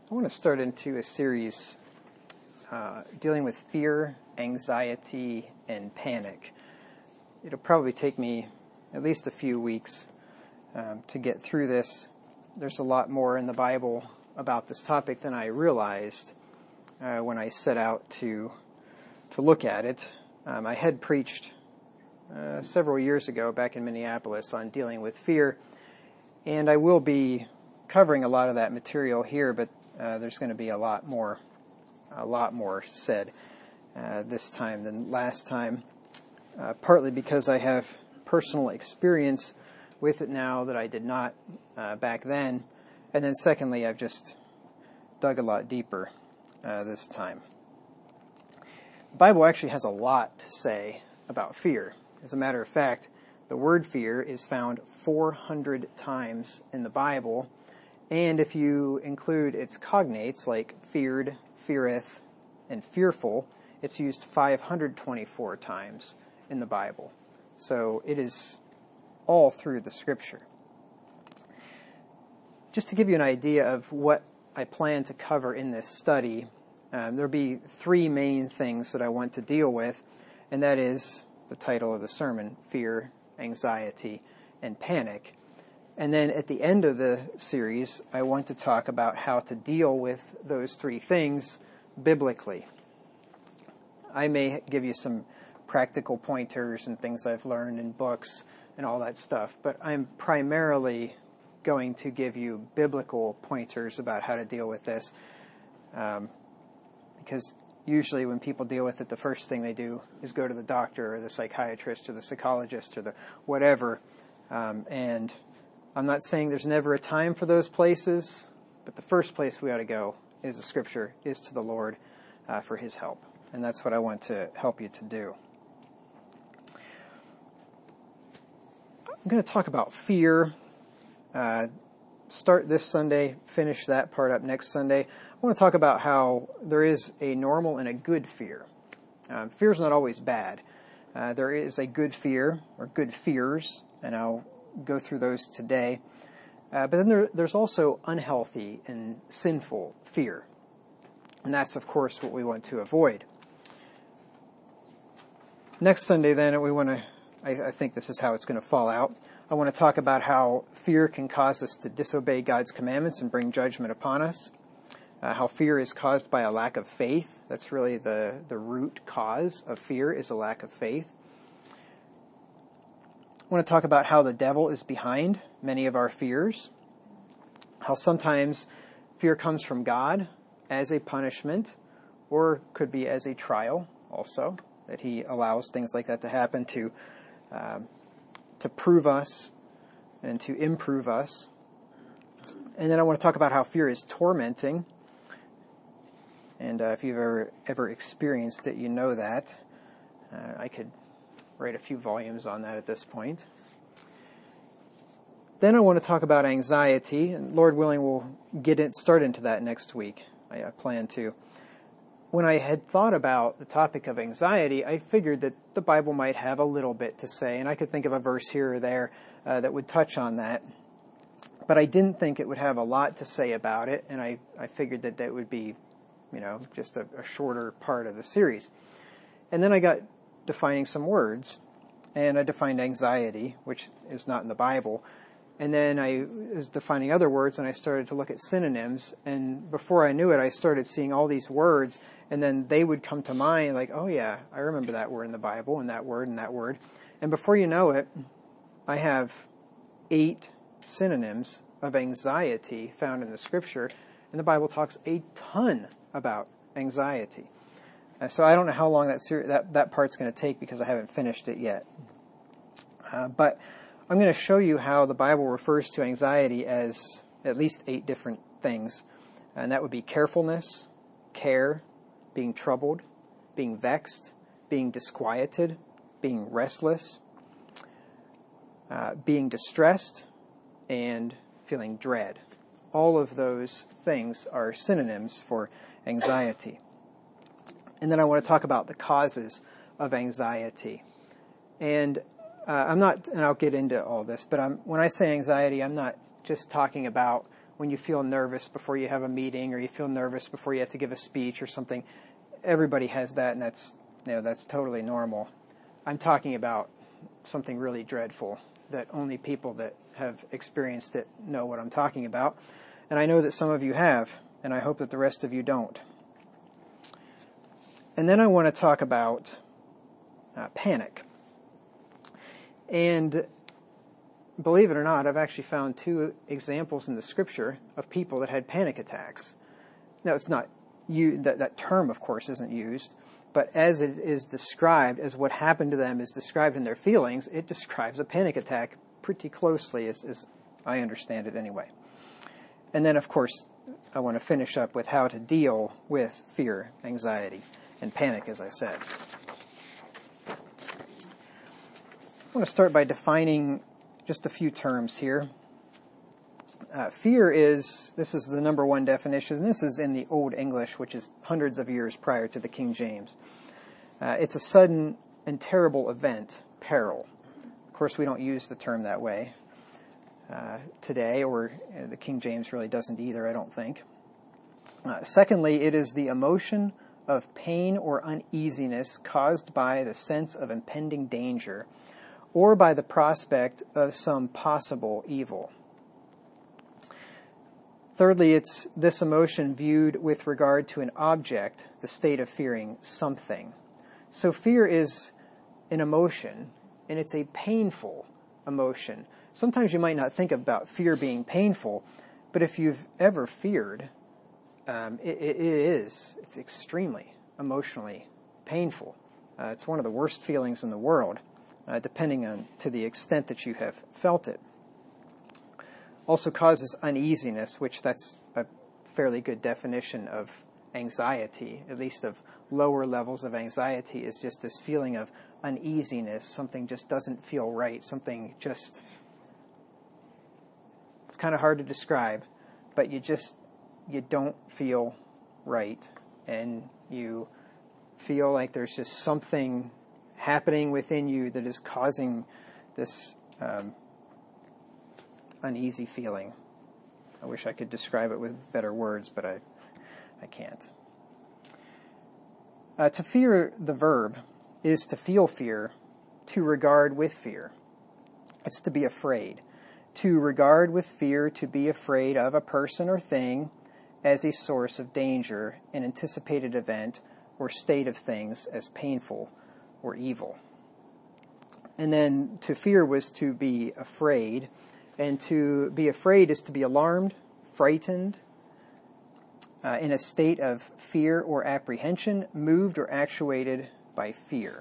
I want to start into a series dealing with fear, anxiety, and panic. It'll probably take me at least a few weeks to get through this. There's a lot more in the Bible about this topic than I realized when I set out to look at it. I had preached several years ago back in Minneapolis on dealing with fear, and I will be covering a lot of that material here, but there's going to be a lot more said this time than last time, partly because I have personal experience with it now that I did not back then, and then secondly, I've just dug a lot deeper this time. The Bible actually has a lot to say about fear. As a matter of fact, the word fear is found 400 times in the Bible, and if you include its cognates like feared, feareth, and fearful, it's used 524 times in the Bible. So it is all through the Scripture. Just to give you an idea of what I plan to cover in this study, there'll be three main things that I want to deal with, and that is the title of the sermon, Fear, Anxiety, and Panic. And then at the end of the series, I want to talk about how to deal with those three things biblically. I may give you some practical pointers and things I've learned in books and all that stuff, but I'm primarily going to give you biblical pointers about how to deal with this, because usually when people deal with it, the first thing they do is go to the doctor or the psychiatrist or the psychologist or the whatever, and I'm not saying there's never a time for those places, but the first place we ought to go is the Scripture, is to the Lord for His help. And that's what I want to help you to do. I'm going to talk about fear. Start this Sunday, finish that part up next Sunday. I want to talk about how there is a normal and a good fear. Fear is not always bad. There is a good fear, or good fears, and I'll go through those today. But then there's also unhealthy and sinful fear. And that's, of course, what we want to avoid. Next Sunday, then, I think this is how it's going to fall out. I want to talk about how fear can cause us to disobey God's commandments and bring judgment upon us. How fear is caused by a lack of faith. That's really the root cause of fear, is a lack of faith. I want to talk about how the devil is behind many of our fears. How sometimes fear comes from God as a punishment, or could be as a trial also, that He allows things like that to happen to prove us and to improve us. And then I want to talk about how fear is tormenting. And if you've ever experienced it, you know that. I could write a few volumes on that at this point. Then I want to talk about anxiety, and Lord willing, we'll start into that next week. I plan to. When I had thought about the topic of anxiety, I figured that the Bible might have a little bit to say, and I could think of a verse here or there that would touch on that. But I didn't think it would have a lot to say about it, and I figured that would be, just a shorter part of the series. And then I got defining some words, and I defined anxiety, which is not in the Bible. And then I was defining other words, and I started to look at synonyms. And before I knew it, I started seeing all these words, and then they would come to mind like, oh yeah, I remember that word in the Bible, and that word, and that word. And before you know it, I have 8 synonyms of anxiety found in the Scripture, and the Bible talks a ton about anxiety. So I don't know how long that part's going to take because I haven't finished it yet. But I'm going to show you how the Bible refers to anxiety as at least 8 different things. And that would be carefulness, care, being troubled, being vexed, being disquieted, being restless, being distressed, and feeling dread. All of those things are synonyms for anxiety. And then I want to talk about the causes of anxiety. And I'll get into all this, but when I say anxiety, I'm not just talking about when you feel nervous before you have a meeting, or you feel nervous before you have to give a speech or something. Everybody has that, and that's totally normal. I'm talking about something really dreadful that only people that have experienced it know what I'm talking about. And I know that some of you have, and I hope that the rest of you don't. And then I want to talk about panic. And believe it or not, I've actually found 2 examples in the Scripture of people that had panic attacks. Now, it's not that term, of course, isn't used, but as it is described, as what happened to them is described in their feelings, it describes a panic attack pretty closely, as I understand it anyway. And then, of course, I want to finish up with how to deal with fear, anxiety, and panic, as I said. I want to start by defining just a few terms here. Fear this is the number 1 definition, and this is in the Old English, which is hundreds of years prior to the King James. It's a sudden and terrible event, peril. Of course, we don't use the term that way today, or the King James really doesn't either, I don't think. Secondly, it is the emotion of pain or uneasiness caused by the sense of impending danger, or by the prospect of some possible evil. Thirdly, it's this emotion viewed with regard to an object, the state of fearing something. So fear is an emotion, and it's a painful emotion. Sometimes you might not think about fear being painful, but if you've ever feared, it's extremely emotionally painful. It's one of the worst feelings in the world, depending on to the extent that you have felt it. Also causes uneasiness, which that's a fairly good definition of anxiety, at least of lower levels of anxiety, is just this feeling of uneasiness. Something just doesn't feel right. Something just, it's kind of hard to describe, but you don't feel right, and you feel like there's just something happening within you that is causing this uneasy feeling. I wish I could describe it with better words, but I can't. To fear, the verb, is to feel fear, to regard with fear. It's to be afraid. To regard with fear, to be afraid of a person or thing as a source of danger, an anticipated event or state of things as painful or evil. And then to fear was to be afraid. And to be afraid is to be alarmed, frightened, in a state of fear or apprehension, moved or actuated by fear.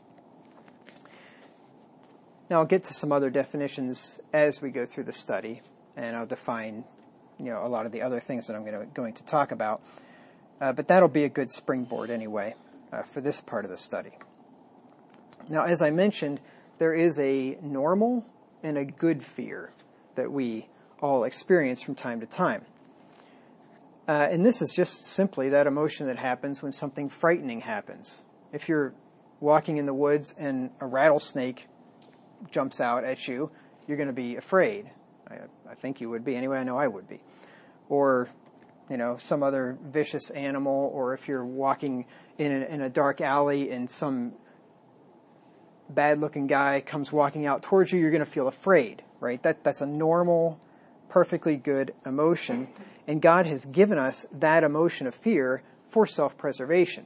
Now I'll get to some other definitions as we go through the study, and I'll define, a lot of the other things that I'm going to talk about. But that'll be a good springboard anyway for this part of the study. Now, as I mentioned, there is a normal and a good fear that we all experience from time to time. And this is just simply that emotion that happens when something frightening happens. If you're walking in the woods and a rattlesnake jumps out at you, you're going to be afraid. I think you would be. Anyway, I know I would be. Or, some other vicious animal, or if you're walking in a dark alley and some bad-looking guy comes walking out towards you, you're going to feel afraid, right? That's a normal, perfectly good emotion. And God has given us that emotion of fear for self-preservation.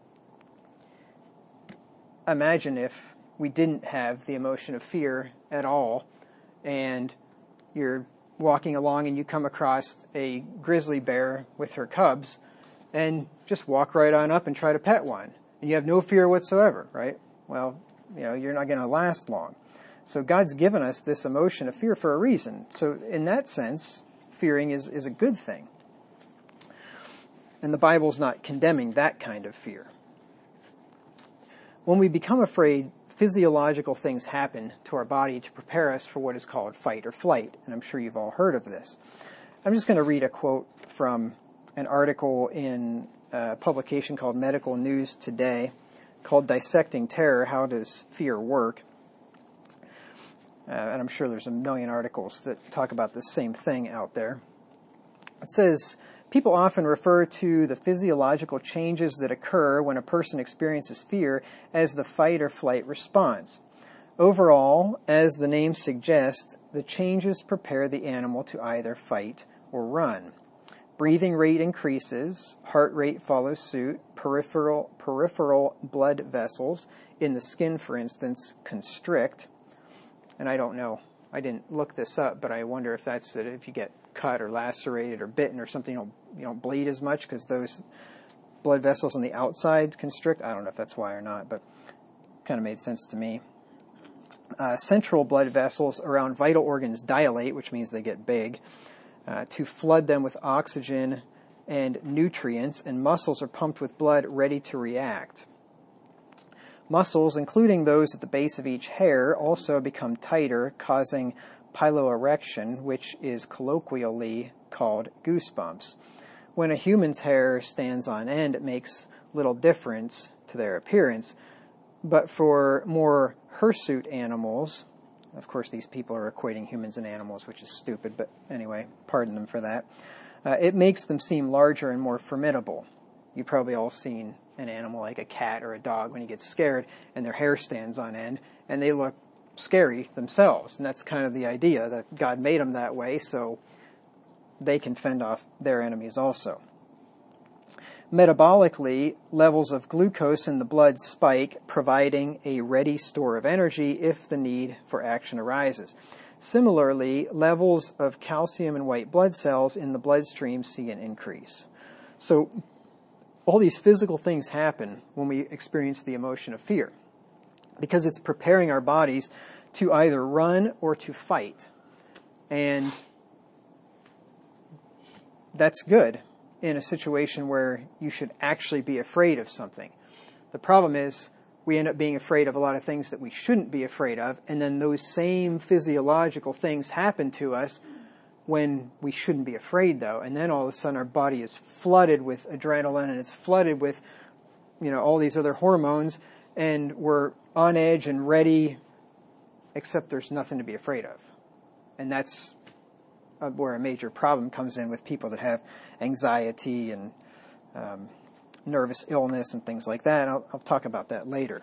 Imagine if we didn't have the emotion of fear at all, and you're walking along and you come across a grizzly bear with her cubs, and just walk right on up and try to pet one. And you have no fear whatsoever, right? Well, you're not going to last long. So God's given us this emotion of fear for a reason. So in that sense, fearing is a good thing. And the Bible's not condemning that kind of fear. When we become afraid, physiological things happen to our body to prepare us for what is called fight or flight. And I'm sure you've all heard of this. I'm just going to read a quote from an article in a publication called Medical News Today called Dissecting Terror, How Does Fear Work? And I'm sure there's a million articles that talk about the same thing out there. It says, people often refer to the physiological changes that occur when a person experiences fear as the fight or flight response. Overall, as the name suggests, the changes prepare the animal to either fight or run. Breathing rate increases, heart rate follows suit, peripheral blood vessels in the skin, for instance, constrict. And I don't know, I didn't look this up, but I wonder if that's that if you get cut or lacerated or bitten or something, you don't bleed as much because those blood vessels on the outside constrict. I don't know if that's why or not, but kind of made sense to me. Central blood vessels around vital organs dilate, which means they get big, to flood them with oxygen and nutrients, and muscles are pumped with blood ready to react. Muscles, including those at the base of each hair, also become tighter, causing piloerection, which is colloquially called goosebumps. When a human's hair stands on end, it makes little difference to their appearance, but for more hirsute animals, of course these people are equating humans and animals, which is stupid, but anyway, pardon them for that. It makes them seem larger and more formidable. You've probably all seen an animal like a cat or a dog when he gets scared and their hair stands on end and they look scary themselves. And that's kind of the idea, that God made them that way so they can fend off their enemies also. Metabolically, levels of glucose in the blood spike, providing a ready store of energy if the need for action arises. Similarly, levels of calcium and white blood cells in the bloodstream see an increase. So all these physical things happen when we experience the emotion of fear, because it's preparing our bodies to either run or to fight. And that's good in a situation where you should actually be afraid of something. The problem is we end up being afraid of a lot of things that we shouldn't be afraid of, and then those same physiological things happen to us when we shouldn't be afraid, though. And then all of a sudden our body is flooded with adrenaline and it's flooded with, all these other hormones, and we're on edge and ready, except there's nothing to be afraid of. And that's where a major problem comes in with people that have anxiety and nervous illness and things like that. And I'll talk about that later.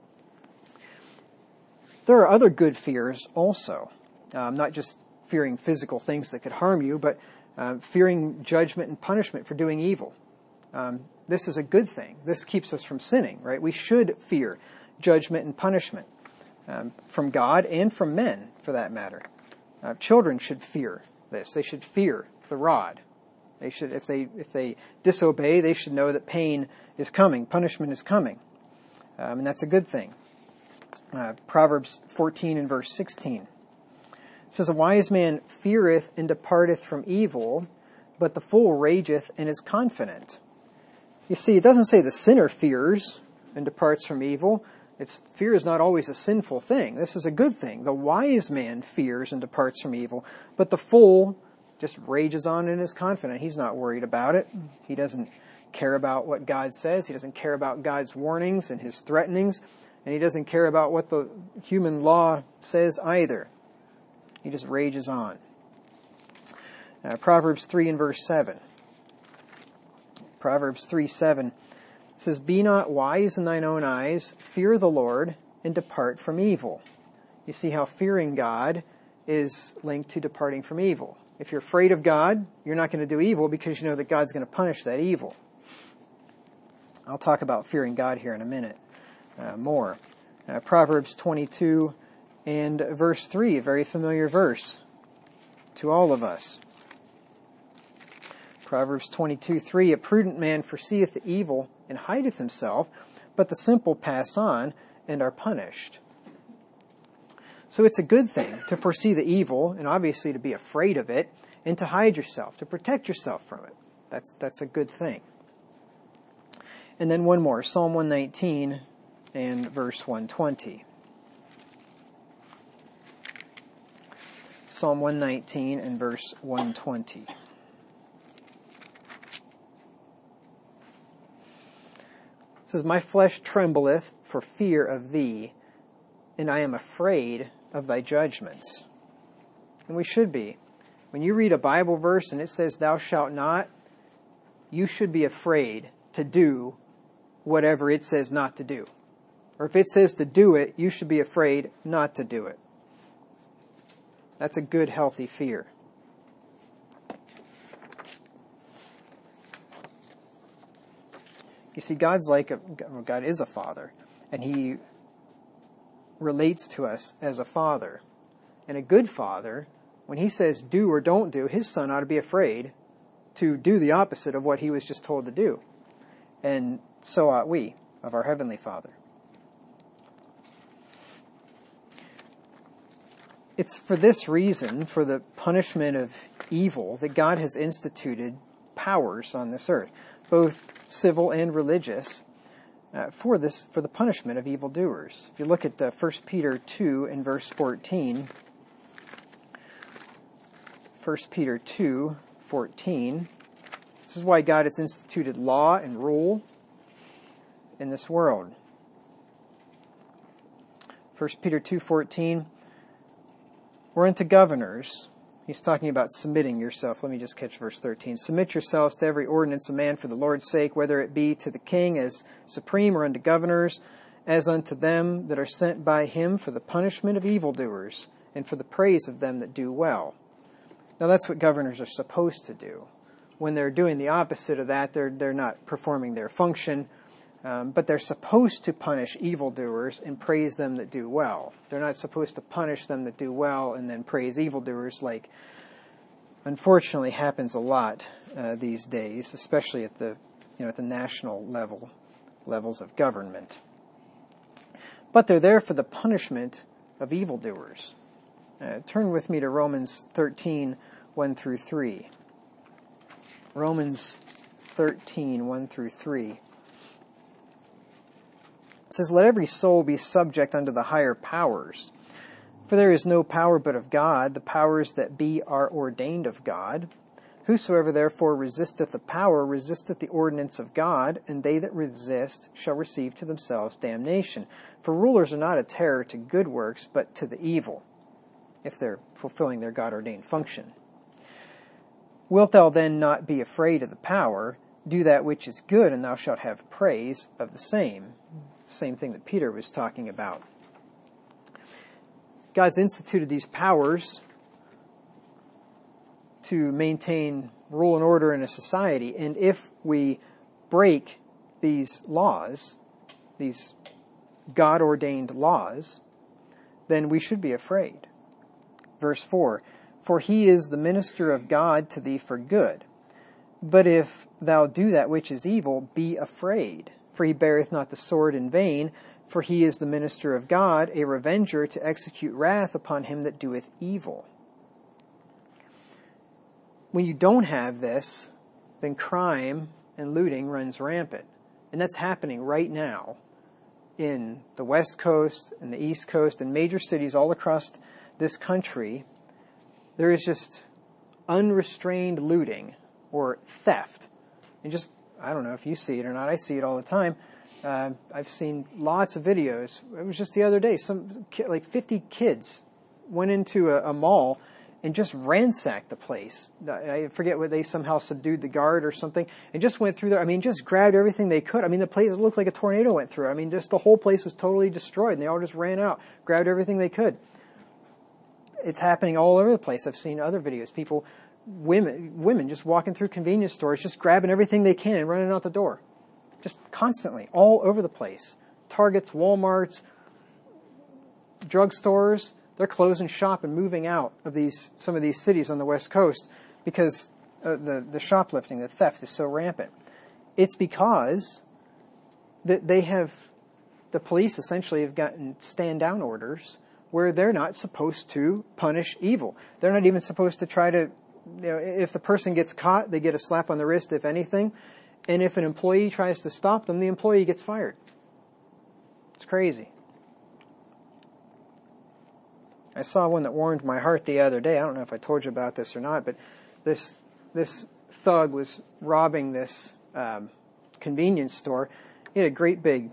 There are other good fears also, not just fearing physical things that could harm you, but fearing judgment and punishment for doing evil. This is a good thing. This keeps us from sinning, right? We should fear judgment and punishment from God and from men, for that matter. Children should fear this. They should fear the rod. They should, if they disobey, they should know that pain is coming, punishment is coming, and that's a good thing. Proverbs 14 and verse 16 says, "A wise man feareth and departeth from evil, but the fool rageth and is confident." You see, it doesn't say the sinner fears and departs from evil. Fear is not always a sinful thing. This is a good thing. The wise man fears and departs from evil, but the fool just rages on and is confident. He's not worried about it. He doesn't care about what God says. He doesn't care about God's warnings and his threatenings, and he doesn't care about what the human law says either. He just rages on. Proverbs 3 and verse 7. Proverbs 3:7 says, "Be not wise in thine own eyes, fear the Lord, and depart from evil." You see how fearing God is linked to departing from evil. If you're afraid of God, you're not going to do evil because you know that God's going to punish that evil. I'll talk about fearing God here in a minute more. Proverbs 22 and verse 3, a very familiar verse to all of us. Proverbs 22:3, "A prudent man foreseeth the evil and hideth himself, but the simple pass on and are punished." So it's a good thing to foresee the evil and obviously to be afraid of it and to hide yourself, to protect yourself from it. That's a good thing. And then one more, Psalm 119 and verse 120. Psalm 119 and verse 120. It says, "My flesh trembleth for fear of thee, and I am afraid of thy judgments." And we should be. When you read a Bible verse and it says, thou shalt not, you should be afraid to do whatever it says not to do. Or if it says to do it, you should be afraid not to do it. That's a good, healthy fear. You see, God is a father, and He relates to us as a father. And a good father, when he says do or don't do, his son ought to be afraid to do the opposite of what he was just told to do. And so ought we of our Heavenly Father. It's for this reason, for the punishment of evil, that God has instituted powers on this earth, both civil and religious, for the punishment of evildoers. If you look at 1 Peter 2 and verse 14, 1 Peter 2:14, this is why God has instituted law and rule in this world. 1 Peter 2:14, we're into governors. He's talking about submitting yourself. Let me just catch verse 13. Submit yourselves to every ordinance of man for the Lord's sake, whether it be to the king as supreme or unto governors, as unto them that are sent by him for the punishment of evildoers and for the praise of them that do well. Now that's what governors are supposed to do. When they're doing the opposite of that, they're not performing their function, but they're supposed to punish evildoers and praise them that do well. They're not supposed to punish them that do well and then praise evildoers, like unfortunately happens a lot these days, especially at the national levels of government. But they're there for the punishment of evildoers. Turn with me to Romans 13, 1 through 3. Romans 13, 1 through 3. It says, let every soul be subject unto the higher powers. For there is no power but of God. The powers that be are ordained of God. Whosoever therefore resisteth the power resisteth the ordinance of God, and they that resist shall receive to themselves damnation. For rulers are not a terror to good works, but to the evil, if they're fulfilling their God-ordained function. Wilt thou then not be afraid of the power? Do that which is good, and thou shalt have praise of the same. Same thing that Peter was talking about. God's instituted these powers to maintain rule and order in a society, and if we break these laws, these God-ordained laws, then we should be afraid. Verse 4, for he is the minister of God to thee for good. But if thou do that which is evil, be afraid. For he beareth not the sword in vain, for he is the minister of God, a revenger to execute wrath upon him that doeth evil. When you don't have this, then crime and looting runs rampant. And that's happening right now in the West Coast and the East Coast and major cities all across this country. There is just unrestrained looting or theft. And just, I don't know if you see it or not, I see it all the time. I've seen lots of videos. It was just the other day, like 50 kids went into a mall and just ransacked the place. I forget what, they somehow subdued the guard or something, and just went through there. I mean, just grabbed everything they could. I mean, the place looked like a tornado went through. I mean, just the whole place was totally destroyed, and they all just ran out, grabbed everything they could. It's happening all over the place. I've seen other videos. Women just walking through convenience stores, just grabbing everything they can and running out the door. Just constantly, all over the place. Targets, Walmarts, drugstores, they're closing shop and moving out of some of these cities on the West Coast because the shoplifting, the theft is so rampant. It's because the police essentially have gotten stand-down orders where they're not supposed to punish evil. They're not even supposed to try to, if the person gets caught, they get a slap on the wrist, if anything. And if an employee tries to stop them, the employee gets fired. It's crazy. I saw one that warmed my heart the other day. I don't know if I told you about this or not, but this thug was robbing this convenience store. He had a great big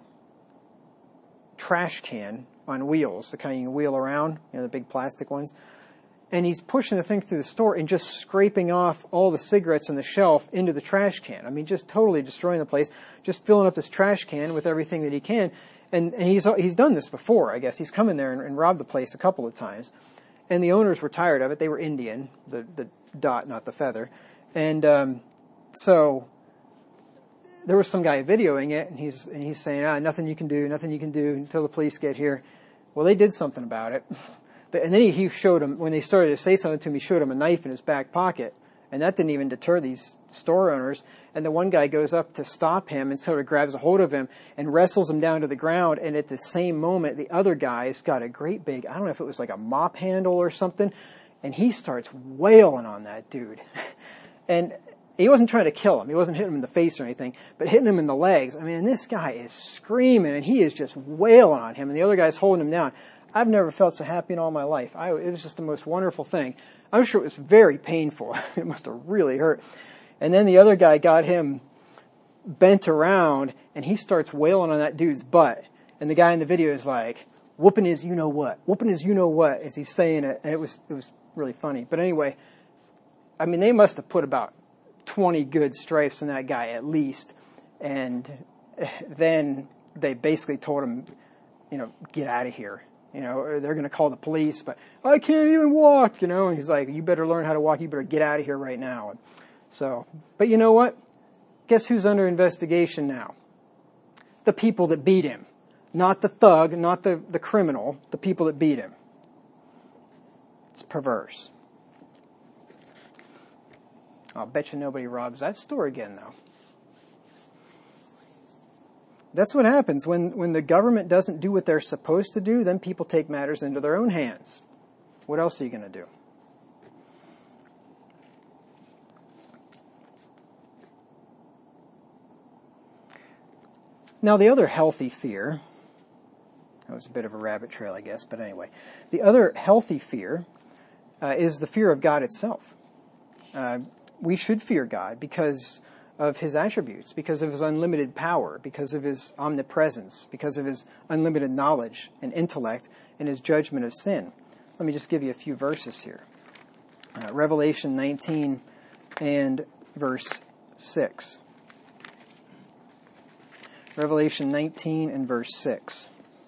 trash can on wheels, the kind you can wheel around, the big plastic ones. and he's pushing the thing through the store and just scraping off all the cigarettes on the shelf into the trash can. I mean, just totally destroying the place, just filling up this trash can with everything that he can. And he's done this before, I guess. He's come in there and robbed the place a couple of times. And the owners were tired of it. They were Indian, the dot, not the feather. And so there was some guy videoing it, and he's saying, nothing you can do until the police get here. Well, they did something about it. And then he showed him, when they started to say something to him, he showed him a knife in his back pocket. And that didn't even deter these store owners. And the one guy goes up to stop him and sort of grabs a hold of him and wrestles him down to the ground. And at the same moment, the other guy's got a great big, I don't know if it was like a mop handle or something, and he starts wailing on that dude. And he wasn't trying to kill him. He wasn't hitting him in the face or anything, but hitting him in the legs. I mean, and this guy is screaming, and he is just wailing on him, and the other guy's holding him down. I've never felt so happy in all my life. It was just the most wonderful thing. I'm sure it was very painful. It must have really hurt. And then the other guy got him bent around, and he starts wailing on that dude's butt. And the guy in the video is like, whooping his you-know-what, as he's saying it. And it was really funny. But anyway, I mean, they must have put about 20 good stripes on that guy at least. And then they basically told him, get out of here. They're going to call the police, but I can't even walk, and he's like, you better learn how to walk. You better get out of here right now. And so, but you know what? Guess who's under investigation now? The people that beat him. Not the thug, not the criminal, the people that beat him. It's perverse. I'll bet you nobody robs that store again, though. That's what happens when the government doesn't do what they're supposed to do, then people take matters into their own hands. What else are you going to do? Now, the other healthy fear, that was a bit of a rabbit trail, I guess, but anyway. The other healthy fear is the fear of God itself. We should fear God because of his attributes, because of his unlimited power, because of his omnipresence, because of his unlimited knowledge and intellect, and his judgment of sin. Let me just give you a few verses here. Revelation 19 and verse 6. Revelation 19 and verse 6.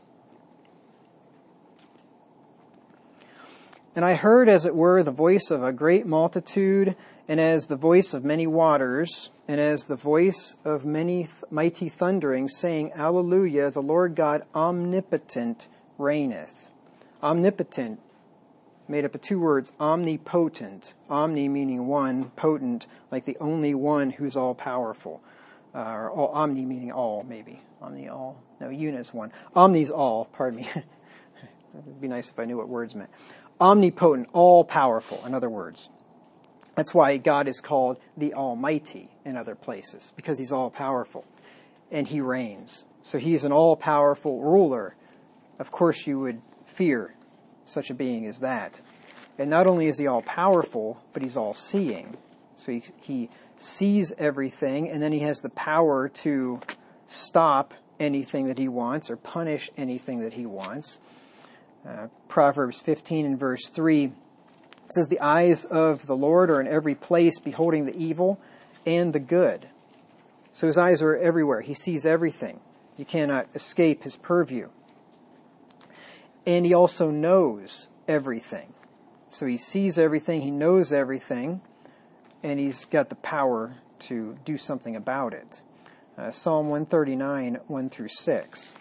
And I heard, as it were, the voice of a great multitude, and as the voice of many waters, and as the voice of many mighty thunderings, saying, Alleluia, the Lord God omnipotent reigneth. Omnipotent, made up of two words, omnipotent. Omni meaning one, potent, like the only one who's all-powerful. Or all, omni meaning all, maybe. Omni, all. No, un is one. Omni's all, pardon me. It would be nice if I knew what words meant. Omnipotent, all-powerful, in other words. That's why God is called the Almighty in other places, because he's all-powerful, and he reigns. So he is an all-powerful ruler. Of course you would fear such a being as that. And not only is he all-powerful, but he's all-seeing. So he sees everything, and then he has the power to stop anything that he wants or punish anything that he wants. Proverbs 15 and verse 3 says, the eyes of the Lord are in every place, beholding the evil and the good. So his eyes are everywhere. He sees everything. You cannot escape his purview. And he also knows everything. So he sees everything, he knows everything, and he's got the power to do something about it. Psalm 139, 1 through 6.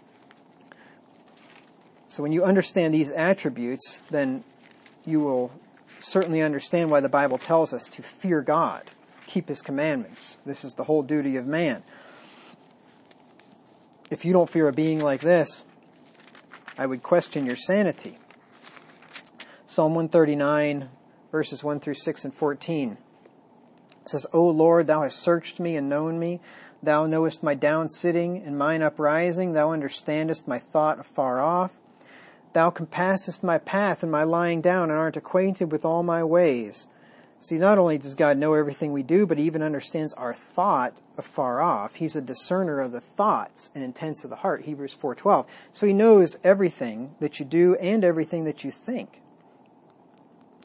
So when you understand these attributes, then you will certainly understand why the Bible tells us to fear God, keep his commandments. This is the whole duty of man. If you don't fear a being like this, I would question your sanity. Psalm 139, verses 1 through 6 and 14. It says, O Lord, thou hast searched me and known me. Thou knowest my down sitting and mine uprising. Thou understandest my thought afar off. Thou compassest my path and my lying down, and art acquainted with all my ways. See, not only does God know everything we do, but he even understands our thought afar off. He's a discerner of the thoughts and intents of the heart, Hebrews 4:12. So he knows everything that you do and everything that you think.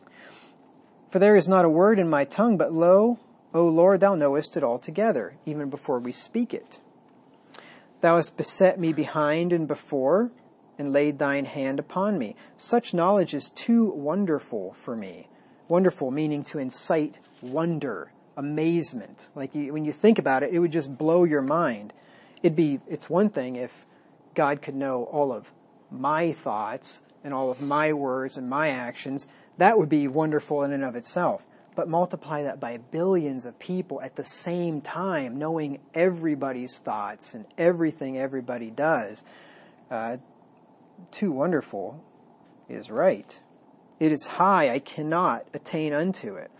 For there is not a word in my tongue, but lo, O Lord, thou knowest it altogether, even before we speak it. Thou hast beset me behind and before, and laid thine hand upon me. Such knowledge is too wonderful for me. Wonderful meaning to incite wonder, amazement. Like when you think about it, it would just blow your mind. It's one thing if God could know all of my thoughts and all of my words and my actions. That would be wonderful in and of itself. But multiply that by billions of people at the same time, knowing everybody's thoughts and everything everybody does. Too wonderful is right. It is high, I cannot attain unto it.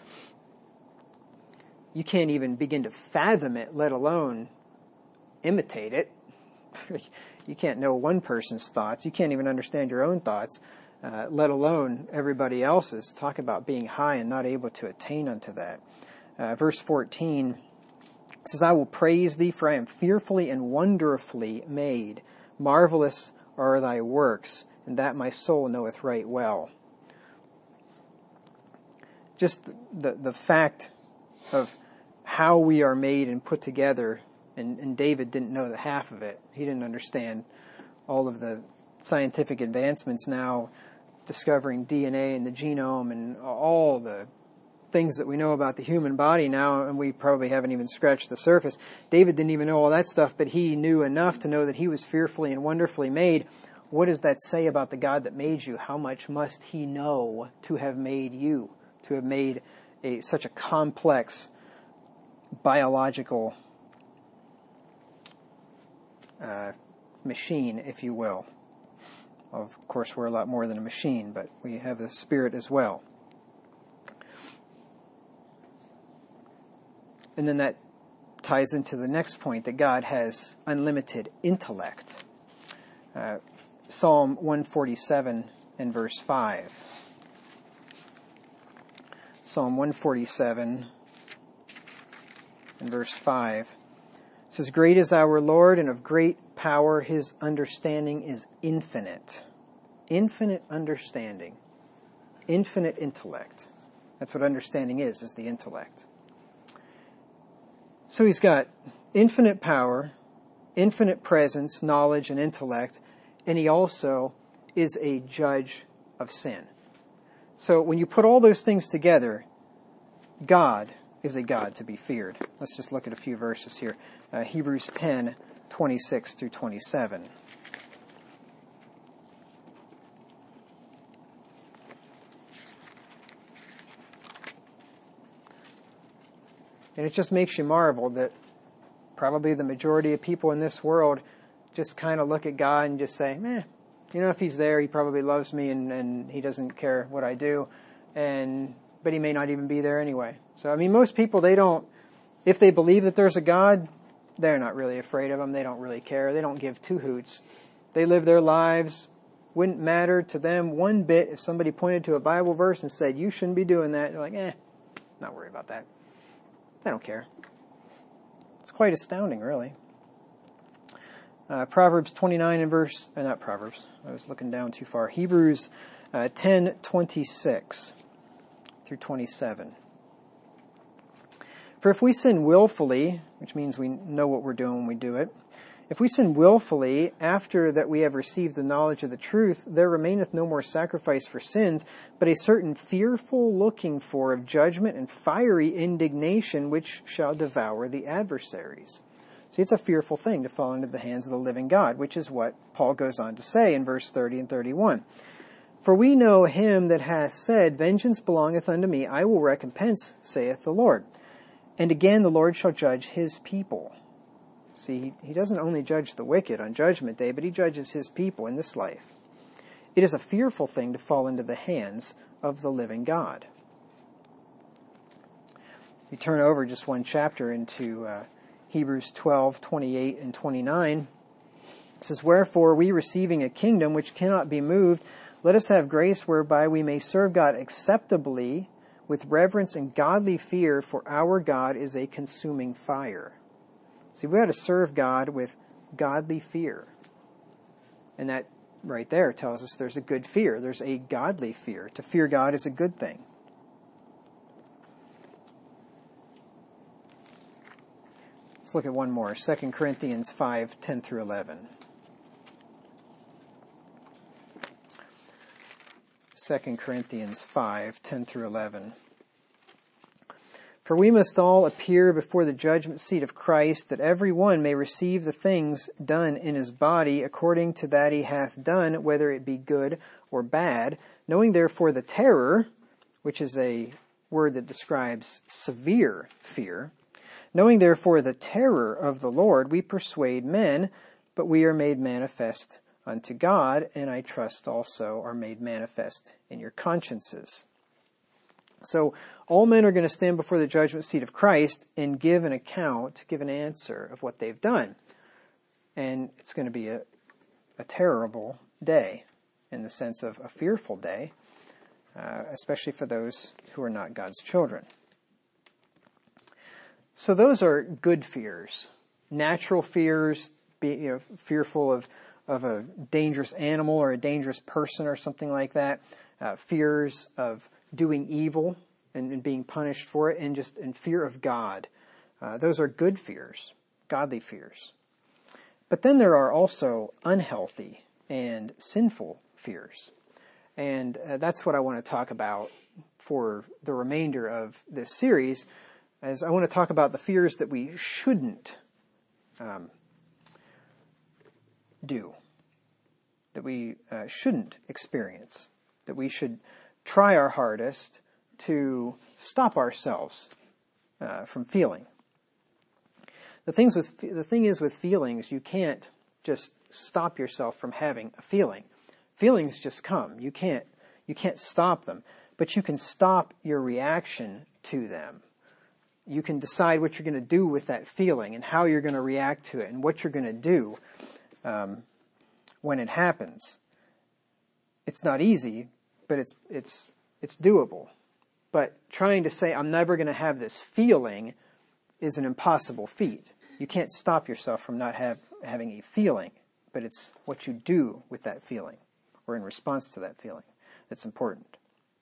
You can't even begin to fathom it, let alone imitate it. You can't know one person's thoughts. You can't even understand your own thoughts, let alone everybody else's. Talk about being high and not able to attain unto that. Verse 14 says, I will praise thee, for I am fearfully and wonderfully made. Marvelous are thy works, and that my soul knoweth right well. Just the fact of how we are made and put together, and David didn't know the half of it. He didn't understand all of the scientific advancements now, discovering DNA and the genome and all the things that we know about the human body now, and we probably haven't even scratched the surface. David didn't even know all that stuff, but he knew enough to know that he was fearfully and wonderfully made. What does that say about the God that made you? How much must he know to have made you, to have made such a complex biological machine, if you will. Of course, we're a lot more than a machine, but we have a spirit as well. And then that ties into the next point, that God has unlimited intellect. Psalm 147 and verse 5. Psalm 147 and verse 5. It says, Great is our Lord, and of great power his understanding is infinite. Infinite understanding. Infinite intellect. That's what understanding is the intellect. So he's got infinite power, infinite presence, knowledge, and intellect, and he also is a judge of sin. So when you put all those things together, God is a God to be feared. Let's just look at a few verses here. Hebrews 10, 26 through 27. And it just makes you marvel that probably the majority of people in this world just kind of look at God and just say, if he's there, he probably loves me and he doesn't care what I do. But he may not even be there anyway. So, most people, if they believe that there's a God, they're not really afraid of him. They don't really care. They don't give two hoots. They live their lives. Wouldn't matter to them one bit if somebody pointed to a Bible verse and said, you shouldn't be doing that. They're like, not worried about that. They don't care. It's quite astounding, really. Proverbs 29 and verse, not Proverbs, I was looking down too far. Hebrews 10, 26 through 27. For if we sin willfully, which means we know what we're doing when we do it, if we sin willfully after that we have received the knowledge of the truth, there remaineth no more sacrifice for sins, but a certain fearful looking for of judgment and fiery indignation which shall devour the adversaries. See, it's a fearful thing to fall into the hands of the living God, which is what Paul goes on to say in verse 30 and 31. For we know him that hath said, Vengeance belongeth unto me, I will recompense, saith the Lord. And again the Lord shall judge his people. See, he doesn't only judge the wicked on Judgment Day, but he judges his people in this life. It is a fearful thing to fall into the hands of the living God. You turn over just one chapter into Hebrews 12, 28 and 29. It says, Wherefore we receiving a kingdom which cannot be moved, let us have grace whereby we may serve God acceptably with reverence and godly fear, for our God is a consuming fire. See, we got to serve God with godly fear. And that right there tells us there's a good fear. There's a godly fear. To fear God is a good thing. Let's look at one more. 2 Corinthians 5, 10 through 11. 2 Corinthians 5, 10 through 11. For we must all appear before the judgment seat of Christ, that every one may receive the things done in his body according to that he hath done, whether it be good or bad. Knowing therefore the terror, which is a word that describes severe fear, knowing therefore the terror of the Lord, we persuade men, but we are made manifest unto God, and I trust also are made manifest in your consciences. So all men are going to stand before the judgment seat of Christ and give an account, give an answer of what they've done. And it's going to be a terrible day, in the sense of a fearful day, especially for those who are not God's children. So those are good fears. Natural fears, fearful of a dangerous animal or a dangerous person or something like that. Fears of doing evil and being punished for it, and fear of God. Those are good fears, godly fears. But then there are also unhealthy and sinful fears. And that's what I want to talk about for the remainder of this series, as I want to talk about the fears that we shouldn't do, that we shouldn't experience, that we should try our hardest to stop ourselves from feeling. The thing is with feelings, you can't just stop yourself from having a feeling. Feelings just come. You can't stop them, but you can stop your reaction to them. You can decide what you're going to do with that feeling and how you're going to react to it and what you're going to do when it happens. It's not easy, but it's doable. But trying to say, I'm never going to have this feeling, is an impossible feat. You can't stop yourself from not having a feeling, but it's what you do with that feeling, or in response to that feeling, that's important.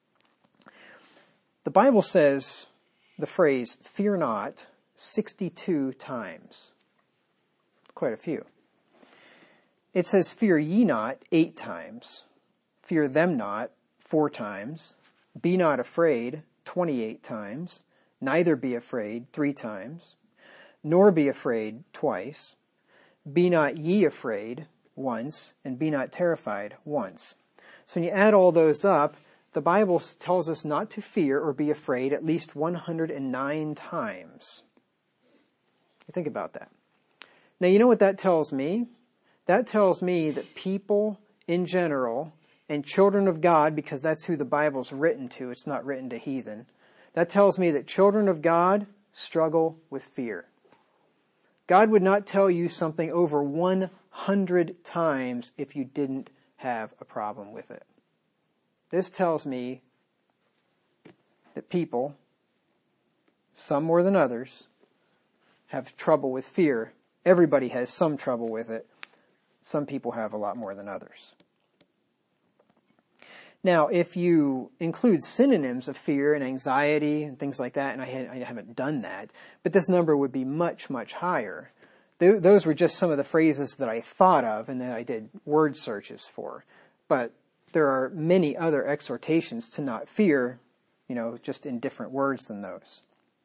The Bible says the phrase, fear not, 62 times. Quite a few. It says, fear ye not, 8 times. Fear them not, 4 times. Be not afraid, 28 times. Neither be afraid, 3 times. Nor be afraid, twice. Be not ye afraid, once. And be not terrified, once. So when you add all those up, the Bible tells us not to fear or be afraid at least 109 times. Think about that. Now, you know what that tells me? That tells me that people in general, and children of God, because that's who the Bible's written to, it's not written to heathen, that tells me that children of God struggle with fear. God would not tell you something over 100 times if you didn't have a problem with it. This tells me that people, some more than others, have trouble with fear. Everybody has some trouble with it. Some people have a lot more than others. Now, if you include synonyms of fear and anxiety and things like that, and I haven't done that, but this number would be much, much higher. Those were just some of the phrases that I thought of and that I did word searches for. But there are many other exhortations to not fear, just in different words than those.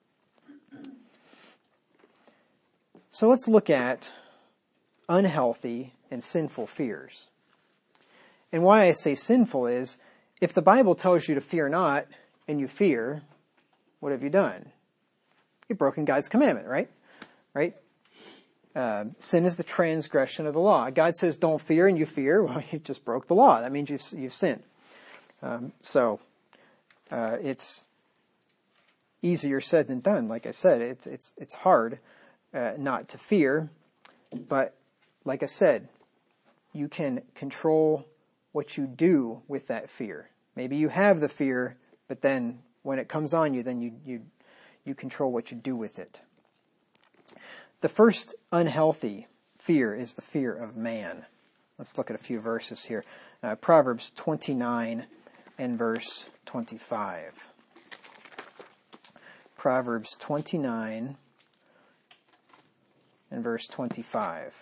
So let's look at unhealthy and sinful fears. And why I say sinful is, if the Bible tells you to fear not, and you fear, what have you done? You've broken God's commandment, right? Right? Sin is the transgression of the law. God says don't fear, and you fear. Well, you just broke the law. That means you've sinned. So it's easier said than done. Like I said, it's hard not to fear, but like I said, you can control what you do with that fear. Maybe you have the fear, but then when it comes on you, then you control what you do with it. The first unhealthy fear is the fear of man. Let's look at a few verses here. Proverbs 29 and verse 25. Proverbs 29 and verse 25.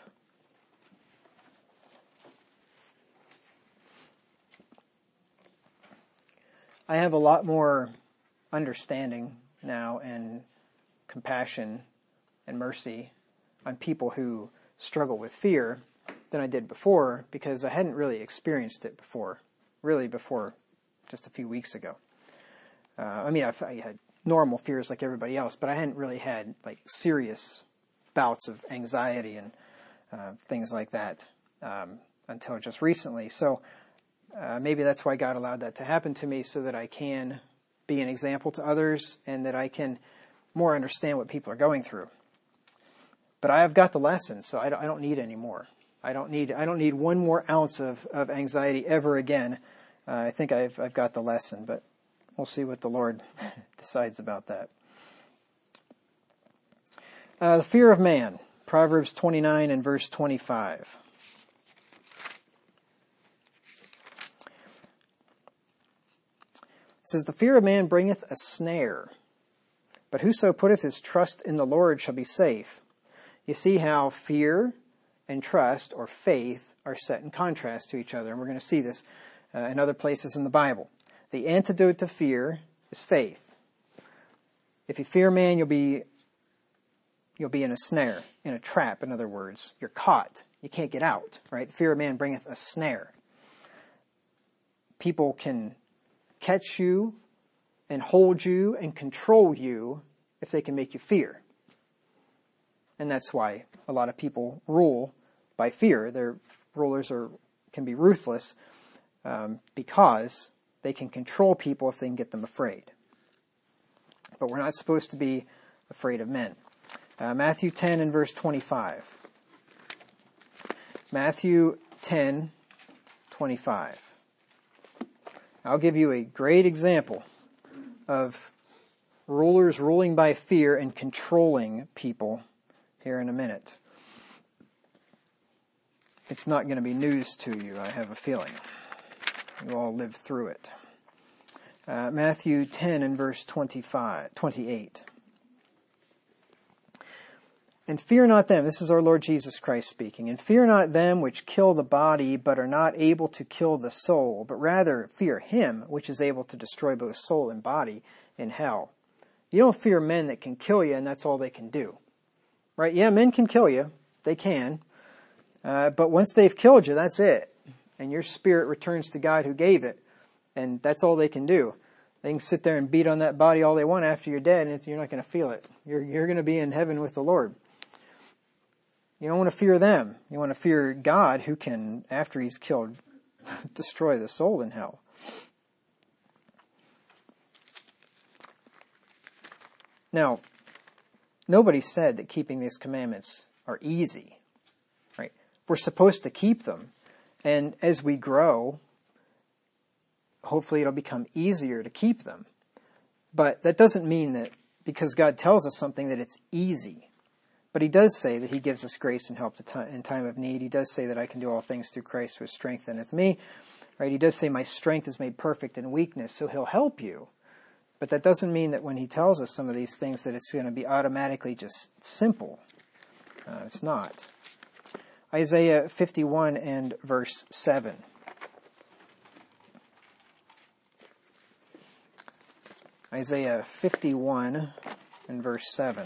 I have a lot more understanding now and compassion and mercy on people who struggle with fear than I did before, because I hadn't really experienced it before just a few weeks ago. I had normal fears like everybody else, but I hadn't really had like serious bouts of anxiety and things like that until just recently. So maybe that's why God allowed that to happen to me, so that I can be an example to others and that I can more understand what people are going through. But I have got the lesson, so I don't need any more. I don't need one more ounce of anxiety ever again. I think I've got the lesson, but we'll see what the Lord decides about that. The fear of man, Proverbs 29 and verse 25. It says, "The fear of man bringeth a snare, but whoso putteth his trust in the Lord shall be safe." You see how fear and trust, or faith, are set in contrast to each other. And we're going to see this in other places in the Bible. The antidote to fear is faith. If you fear man, you'll be in a snare, in a trap, in other words. You're caught. You can't get out, right? Fear of man bringeth a snare. People can catch you and hold you and control you if they can make you fear. And that's why a lot of people rule by fear. Their rulers can be ruthless because they can control people if they can get them afraid. But we're not supposed to be afraid of men. Matthew 10 and verse 25. Matthew 10, 25. I'll give you a great example of rulers ruling by fear and controlling people here in a minute. It's not going to be news to you, I have a feeling. You all lived through it. Matthew 10 and verse 28. "And fear not them," this is our Lord Jesus Christ speaking, "and fear not them which kill the body, but are not able to kill the soul, but rather fear him which is able to destroy both soul and body in hell." You don't fear men that can kill you and that's all they can do. Right? Yeah, men can kill you. They can. But once they've killed you, that's it. And your spirit returns to God who gave it. And that's all they can do. They can sit there and beat on that body all they want after you're dead, and you're not going to feel it. You're going to be in heaven with the Lord. You don't want to fear them. You want to fear God, who can, after he's killed, destroy the soul in hell. Now, nobody said that keeping these commandments are easy, right? We're supposed to keep them. And as we grow, hopefully it'll become easier to keep them. But that doesn't mean that because God tells us something that it's easy. But he does say that he gives us grace and help in time of need. He does say that I can do all things through Christ who strengtheneth me. Right? He does say my strength is made perfect in weakness, so he'll help you. But that doesn't mean that when he tells us some of these things that it's going to be automatically just simple. It's not. Isaiah 51 and verse 7. Isaiah 51 and verse 7.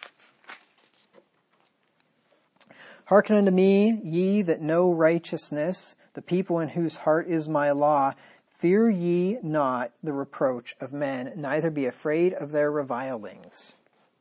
"Hearken unto me, ye that know righteousness, the people in whose heart is my law. Fear ye not the reproach of men, neither be afraid of their revilings."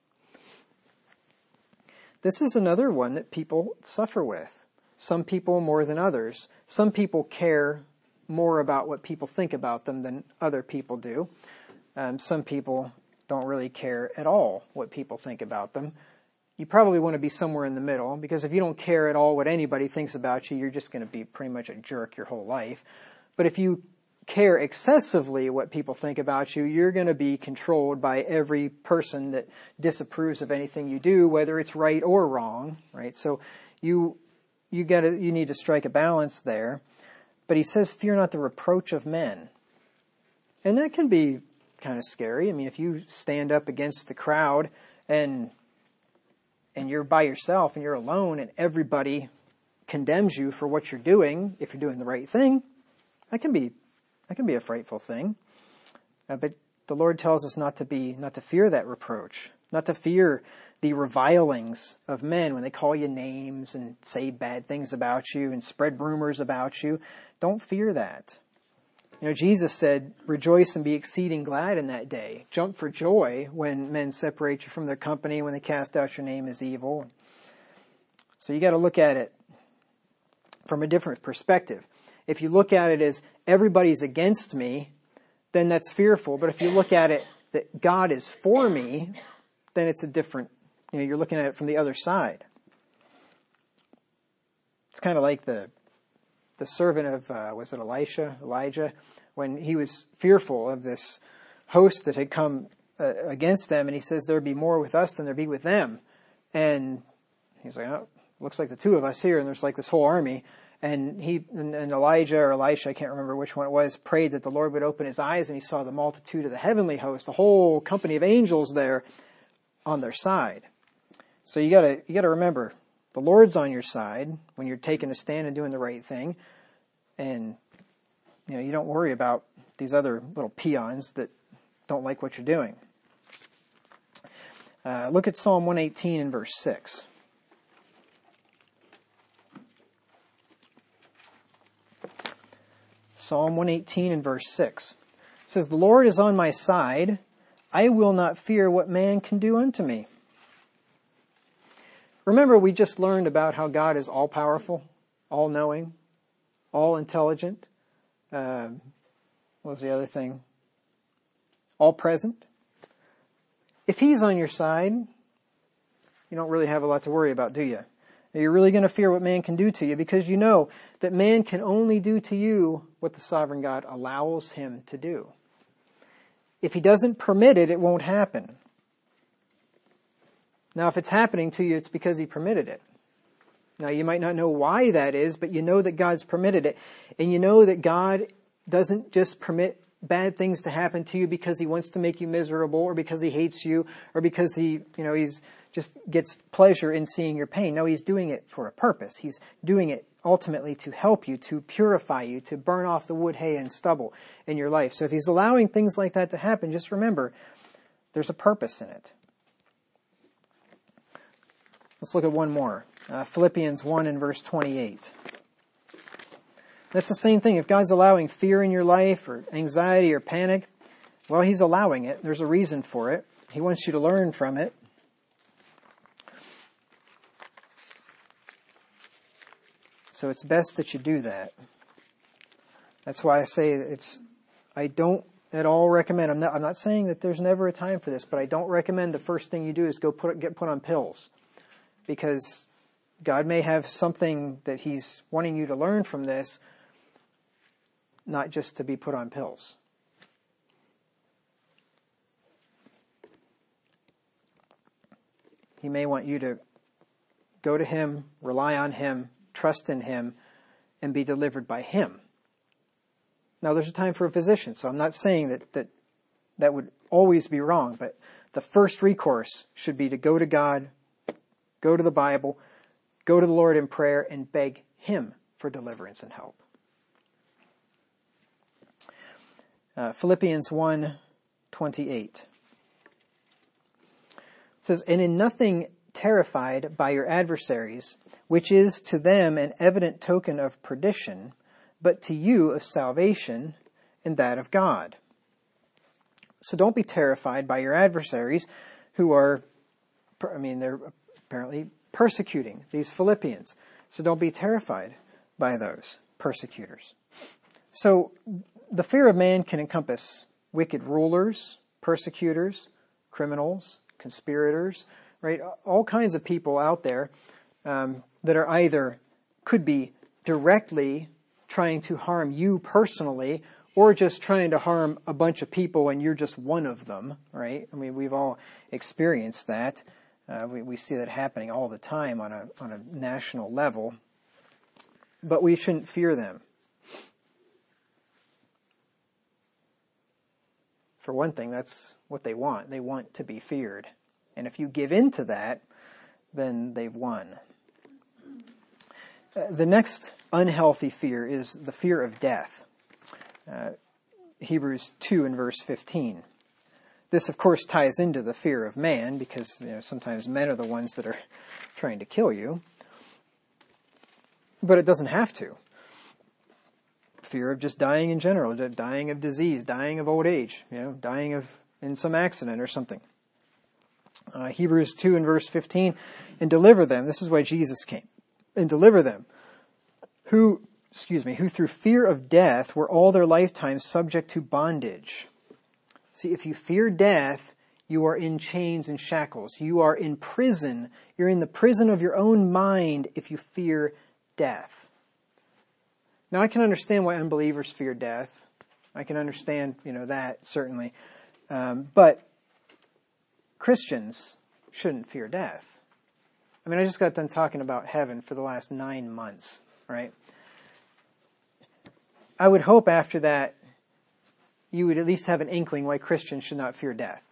This is another one that people suffer with. Some people more than others. Some people care more about what people think about them than other people do. Some people don't really care at all what people think about them. You probably want to be somewhere in the middle, because if you don't care at all what anybody thinks about you, you're just going to be pretty much a jerk your whole life. But if you care excessively what people think about you, you're going to be controlled by every person that disapproves of anything you do, whether it's right or wrong, right? So you need to strike a balance there. But he says, fear not the reproach of men. And that can be kind of scary. I mean, if you stand up against the crowd and and you're by yourself and you're alone and everybody condemns you for what you're doing, if you're doing the right thing, that can be a frightful thing. But the Lord tells us not to fear that reproach, not to fear the revilings of men when they call you names and say bad things about you and spread rumors about you. Don't fear that. Jesus said, rejoice and be exceeding glad in that day. Jump for joy when men separate you from their company, when they cast out your name as evil. So you got to look at it from a different perspective. If you look at it as everybody's against me, then that's fearful. But if you look at it that God is for me, then it's a different, you're looking at it from the other side. It's kind of like the servant of, was it Elijah, when he was fearful of this host that had come against them, and he says, there'd be more with us than there'd be with them. And he's like, oh, looks like the two of us here, and there's like this whole army. And Elijah or Elisha, I can't remember which one it was, prayed that the Lord would open his eyes, and he saw the multitude of the heavenly host, the whole company of angels there on their side. So you gotta remember, the Lord's on your side when you're taking a stand and doing the right thing. And, you don't worry about these other little peons that don't like what you're doing. Look at Psalm 118 and verse 6. Psalm 118 and verse 6. It says, the Lord is on my side. I will not fear what man can do unto me. Remember, we just learned about how God is all-powerful, all-knowing, all-intelligent. What was the other thing? All-present. If he's on your side, you don't really have a lot to worry about, do you? You're really going to fear what man can do to you, because you know that man can only do to you what the sovereign God allows him to do. If he doesn't permit it, it won't happen. Now, if it's happening to you, it's because he permitted it. Now, you might not know why that is, but you know that God's permitted it. And you know that God doesn't just permit bad things to happen to you because he wants to make you miserable, or because he hates you, or because he's just gets pleasure in seeing your pain. No, he's doing it for a purpose. He's doing it ultimately to help you, to purify you, to burn off the wood, hay, and stubble in your life. So if he's allowing things like that to happen, just remember, there's a purpose in it. Let's look at one more. Philippians 1 and verse 28. That's the same thing. If God's allowing fear in your life, or anxiety or panic, well, he's allowing it. There's a reason for it. He wants you to learn from it. So it's best that you do that. That's why I say I don't at all recommend, I'm not saying that there's never a time for this, but I don't recommend the first thing you do is get put on pills. Because God may have something that he's wanting you to learn from this, not just to be put on pills. He may want you to go to him, rely on him, trust in him, and be delivered by him. Now, there's a time for a physician, so I'm not saying that would always be wrong, but the first recourse should be to go to God, go to the Bible, go to the Lord in prayer, and beg him for deliverance and help. Philippians 1:28 says, and in nothing terrified by your adversaries, which is to them an evident token of perdition, but to you of salvation and that of God. So don't be terrified by your adversaries who are, they're apparently persecuting these Philippians. So don't be terrified by those persecutors. So the fear of man can encompass wicked rulers, persecutors, criminals, conspirators, right? All kinds of people out there that are either could be directly trying to harm you personally, or just trying to harm a bunch of people and you're just one of them, right? I mean, we've all experienced that. We see that happening all the time on a national level. But we shouldn't fear them. For one thing, that's what they want. They want to be feared. And if you give in to that, then they've won. The next unhealthy fear is the fear of death. Hebrews 2 and verse 15. This, of course, ties into the fear of man because sometimes men are the ones that are trying to kill you. But it doesn't have to. Fear of just dying in general, dying of disease, dying of old age, dying of in some accident or something. Hebrews 2 and verse 15, and deliver them. This is why Jesus came. And deliver them who through fear of death were all their lifetime subject to bondage. See, if you fear death, you are in chains and shackles. You are in prison. You're in the prison of your own mind if you fear death. Now, I can understand why unbelievers fear death. I can understand, that certainly. But Christians shouldn't fear death. I mean, I just got done talking about heaven for the last 9 months, right? I would hope after that you would at least have an inkling why Christians should not fear death.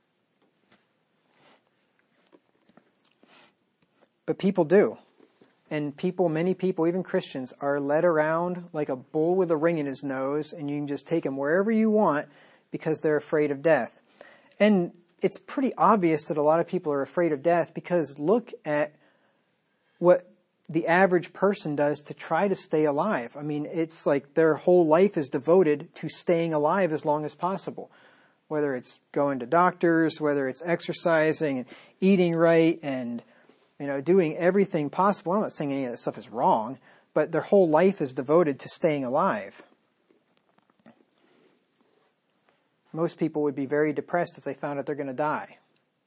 But people do. And many people, even Christians, are led around like a bull with a ring in his nose, and you can just take them wherever you want because they're afraid of death. And it's pretty obvious that a lot of people are afraid of death because look at what the average person does to try to stay alive. I mean, it's like their whole life is devoted to staying alive as long as possible. Whether it's going to doctors, whether it's exercising and eating right and doing everything possible. I'm not saying any of that stuff is wrong, but their whole life is devoted to staying alive. Most people would be very depressed if they found out they're going to die.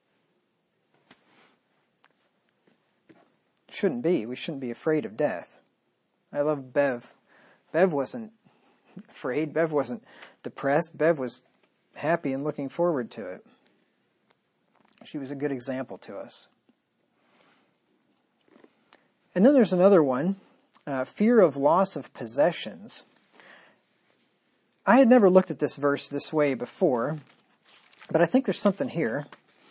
Shouldn't be. We shouldn't be afraid of death. I love Bev. Bev wasn't afraid. Bev wasn't depressed. Bev was happy and looking forward to it. She was a good example to us. And then there's another one, fear of loss of possessions. I had never looked at this verse this way before, but I think there's something here.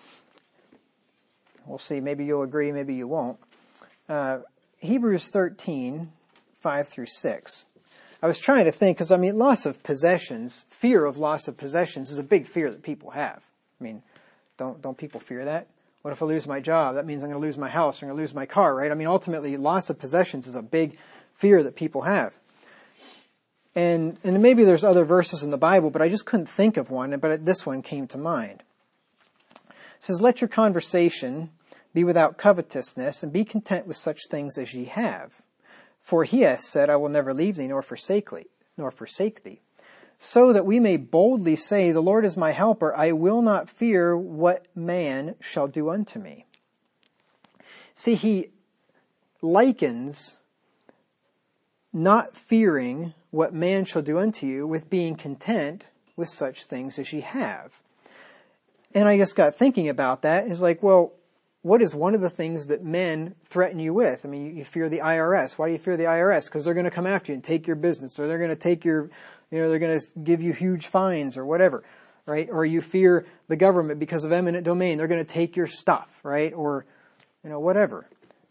We'll see. Maybe you'll agree, maybe you won't. Hebrews 13, 5 through 6. I was trying to think, because loss of possessions, fear of loss of possessions is a big fear that people have. I mean, don't people fear that? What if I lose my job? That means I'm going to lose my house, or I'm going to lose my car, right? I mean, ultimately, loss of possessions is a big fear that people have. And maybe there's other verses in the Bible, but I just couldn't think of one, but this one came to mind. It says, let your conversation be without covetousness, and be content with such things as ye have. For he hath said, I will never leave thee nor forsake thee. So that we may boldly say, the Lord is my helper, I will not fear what man shall do unto me. See, he likens not fearing what man shall do unto you with being content with such things as ye have. And I just got thinking about that. It's like, well, what is one of the things that men threaten you with? I mean, you fear the IRS. Why do you fear the IRS? Because they're going to come after you and take your business, or they're going to take your, they're going to give you huge fines or whatever, right? Or you fear the government because of eminent domain. They're going to take your stuff, right? Or, whatever.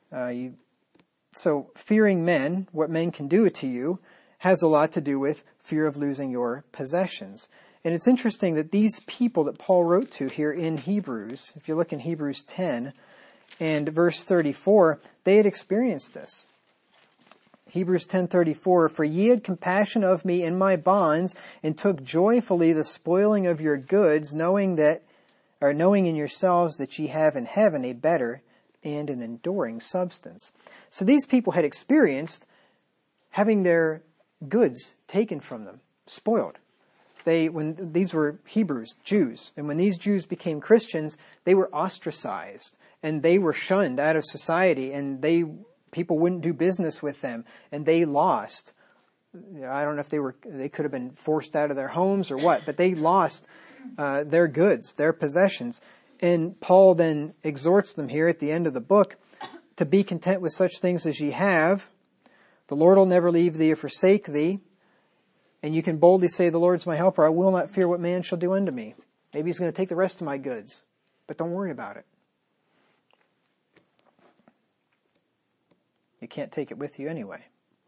So fearing men, what men can do to you, has a lot to do with fear of losing your possessions. And it's interesting that these people that Paul wrote to here in Hebrews, if you look in Hebrews 10 and verse 34, they had experienced this. Hebrews 10:34, for ye had compassion of me in my bonds, and took joyfully the spoiling of your goods, knowing in yourselves that ye have in heaven a better and an enduring substance. So these people had experienced having their goods taken from them, spoiled. When these were Hebrews, Jews, and when these Jews became Christians, they were ostracized and they were shunned out of society, and people wouldn't do business with them, and they lost. I don't know if they could have been forced out of their homes or what, but they lost their goods, their possessions. And Paul then exhorts them here at the end of the book to be content with such things as ye have. The Lord will never leave thee or forsake thee. And you can boldly say, the Lord's my helper. I will not fear what man shall do unto me. Maybe he's going to take the rest of my goods, but don't worry about it. You can't take it with you anyway.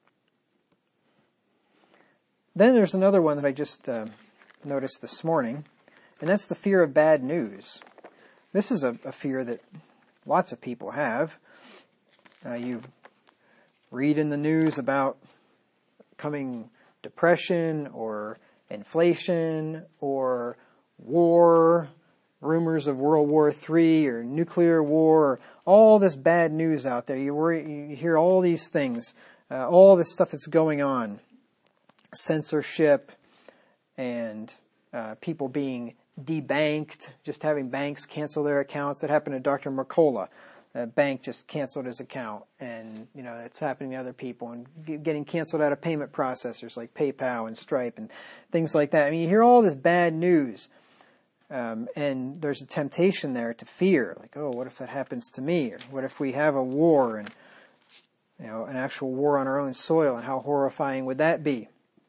Then there's another one that I just noticed this morning, and that's the fear of bad news. This is a fear that lots of people have. You read in the news about coming depression or inflation or war, rumors of World War III or nuclear war, or all this bad news out there. You hear all these things, all this stuff that's going on. Censorship and people being debanked, just having banks cancel their accounts. That happened to Dr. Mercola. A bank just canceled his account, and it's happening to other people, and getting canceled out of payment processors like PayPal and Stripe and things like that. I mean, you hear all this bad news, and there's a temptation there to fear, like, oh, what if that happens to me? Or what if we have a war, and an actual war on our own soil, and how horrifying would that be?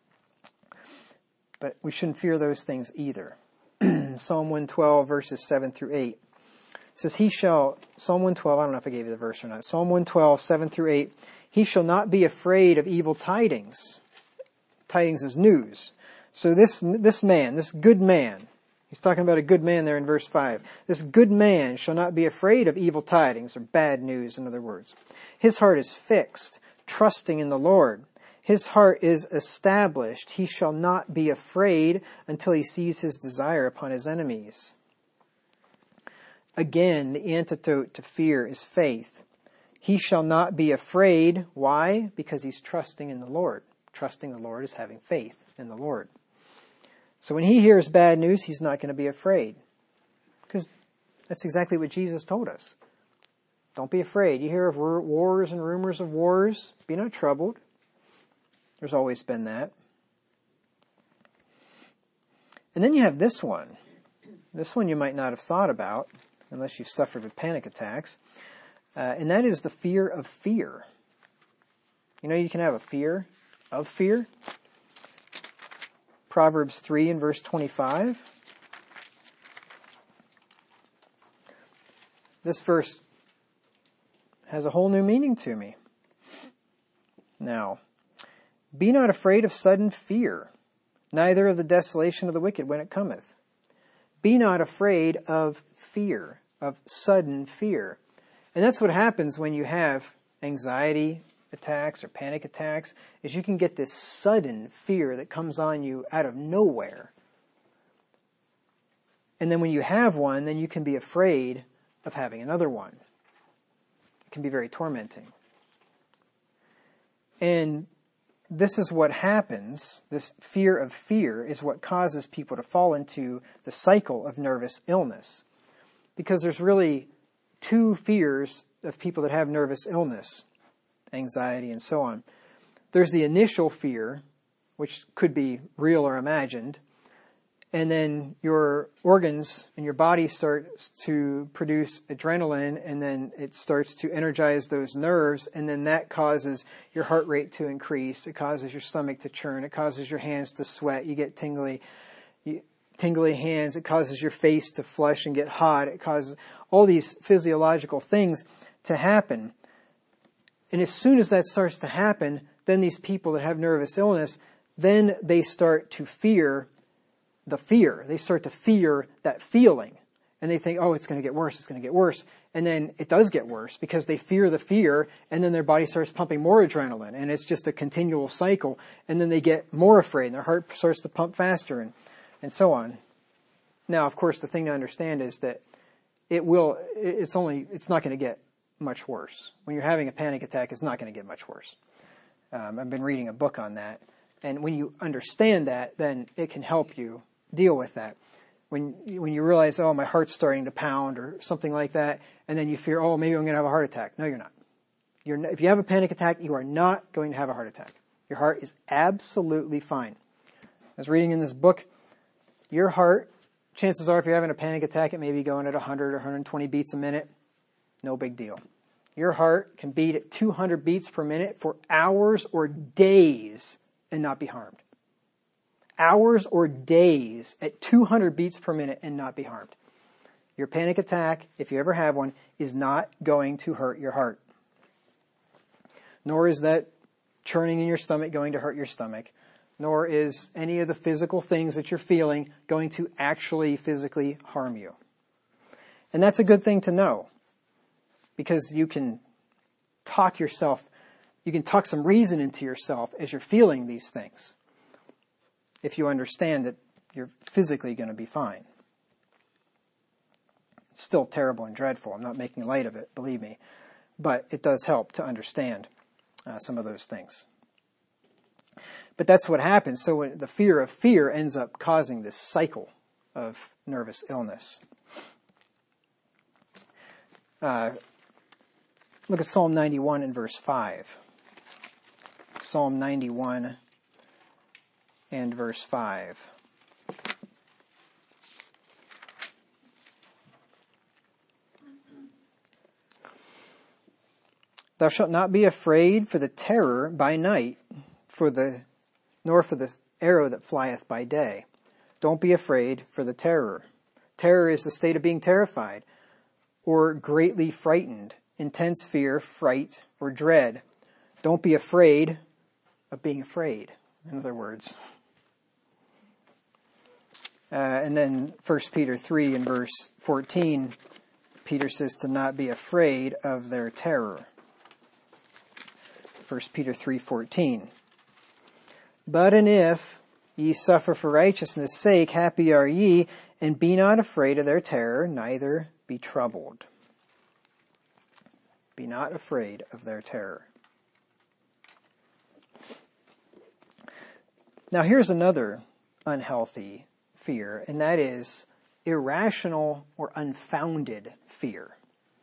But we shouldn't fear those things either. Psalm 112, verses 7 through 8. It says, Psalm 112, I don't know if I gave you the verse or not. Psalm 112, 7 through 8. He shall not be afraid of evil tidings. Tidings is news. So this man, this good man, he's talking about a good man there in verse 5. This good man shall not be afraid of evil tidings, or bad news, in other words. His heart is fixed, trusting in the Lord. His heart is established. He shall not be afraid until he sees his desire upon his enemies. Again, the antidote to fear is faith. He shall not be afraid. Why? Because he's trusting in the Lord. Trusting the Lord is having faith in the Lord. So when he hears bad news, he's not going to be afraid. Because that's exactly what Jesus told us. Don't be afraid. You hear of wars and rumors of wars. Be not troubled. There's always been that. And then you have this one. This one you might not have thought about, unless you've suffered with panic attacks. And that is the fear of fear. You can have a fear of fear. Proverbs 3 and verse 25. This verse has a whole new meaning to me. Now, be not afraid of sudden fear, neither of the desolation of the wicked when it cometh. Be not afraid of fear, of sudden fear. And that's what happens when you have anxiety attacks or panic attacks, is you can get this sudden fear that comes on you out of nowhere. And then when you have one, then you can be afraid of having another one. It can be very tormenting. And this is what happens. This fear of fear is what causes people to fall into the cycle of nervous illness. Because there's really two fears of people that have nervous illness, anxiety and so on. There's the initial fear, which could be real or imagined, and then your organs and your body starts to produce adrenaline, and then it starts to energize those nerves, and then that causes your heart rate to increase. It causes your stomach to churn. It causes your hands to sweat. You get tingly hands. It causes your face to flush and get hot. It causes all these physiological things to happen. And as soon as that starts to happen, then these people that have nervous illness, then they start to fear the fear. They start to fear that feeling. And they think, oh, it's going to get worse, it's going to get worse. And then it does get worse because they fear the fear, and then their body starts pumping more adrenaline. And it's just a continual cycle. And then they get more afraid, and their heart starts to pump faster, and so on. Now, of course, the thing to understand is that it's not going to get much worse. When you're having a panic attack, it's not going to get much worse. I've been reading a book on that. And when you understand that, then it can help you deal with that. When you realize, oh, my heart's starting to pound or something like that, and then you fear, oh, maybe I'm going to have a heart attack. No, you're not. If you have a panic attack, you are not going to have a heart attack. Your heart is absolutely fine. I was reading in this book, your heart, chances are if you're having a panic attack, it may be going at 100 or 120 beats a minute. No big deal. Your heart can beat at 200 beats per minute for hours or days and not be harmed. Hours or days at 200 beats per minute and not be harmed. Your panic attack, if you ever have one, is not going to hurt your heart. nor is that churning in your stomach going to hurt your stomach, nor is any of the physical things that you're feeling going to actually physically harm you. And that's a good thing to know, because you can talk some reason into yourself as you're feeling these things, if you understand that you're physically going to be fine. It's still terrible and dreadful. I'm not making light of it, believe me. But it does help to understand some of those things. But that's what happens. So the fear of fear ends up causing this cycle of nervous illness. Look at Psalm 91 and verse 5. Psalm 91 and verse 5. Thou shalt not be afraid for the terror by night, nor for the arrow that flieth by day. Don't be afraid for the terror. Terror is the state of being terrified, or greatly frightened, intense fear, fright, or dread. Don't be afraid of being afraid, in other words. And then 1 Peter 3 and verse 14, Peter says to not be afraid of their terror. 1 Peter 3:14. But and if ye suffer for righteousness' sake, happy are ye, and be not afraid of their terror, neither be troubled. Be not afraid of their terror. Now here's another unhealthy fear, and that is irrational or unfounded fear.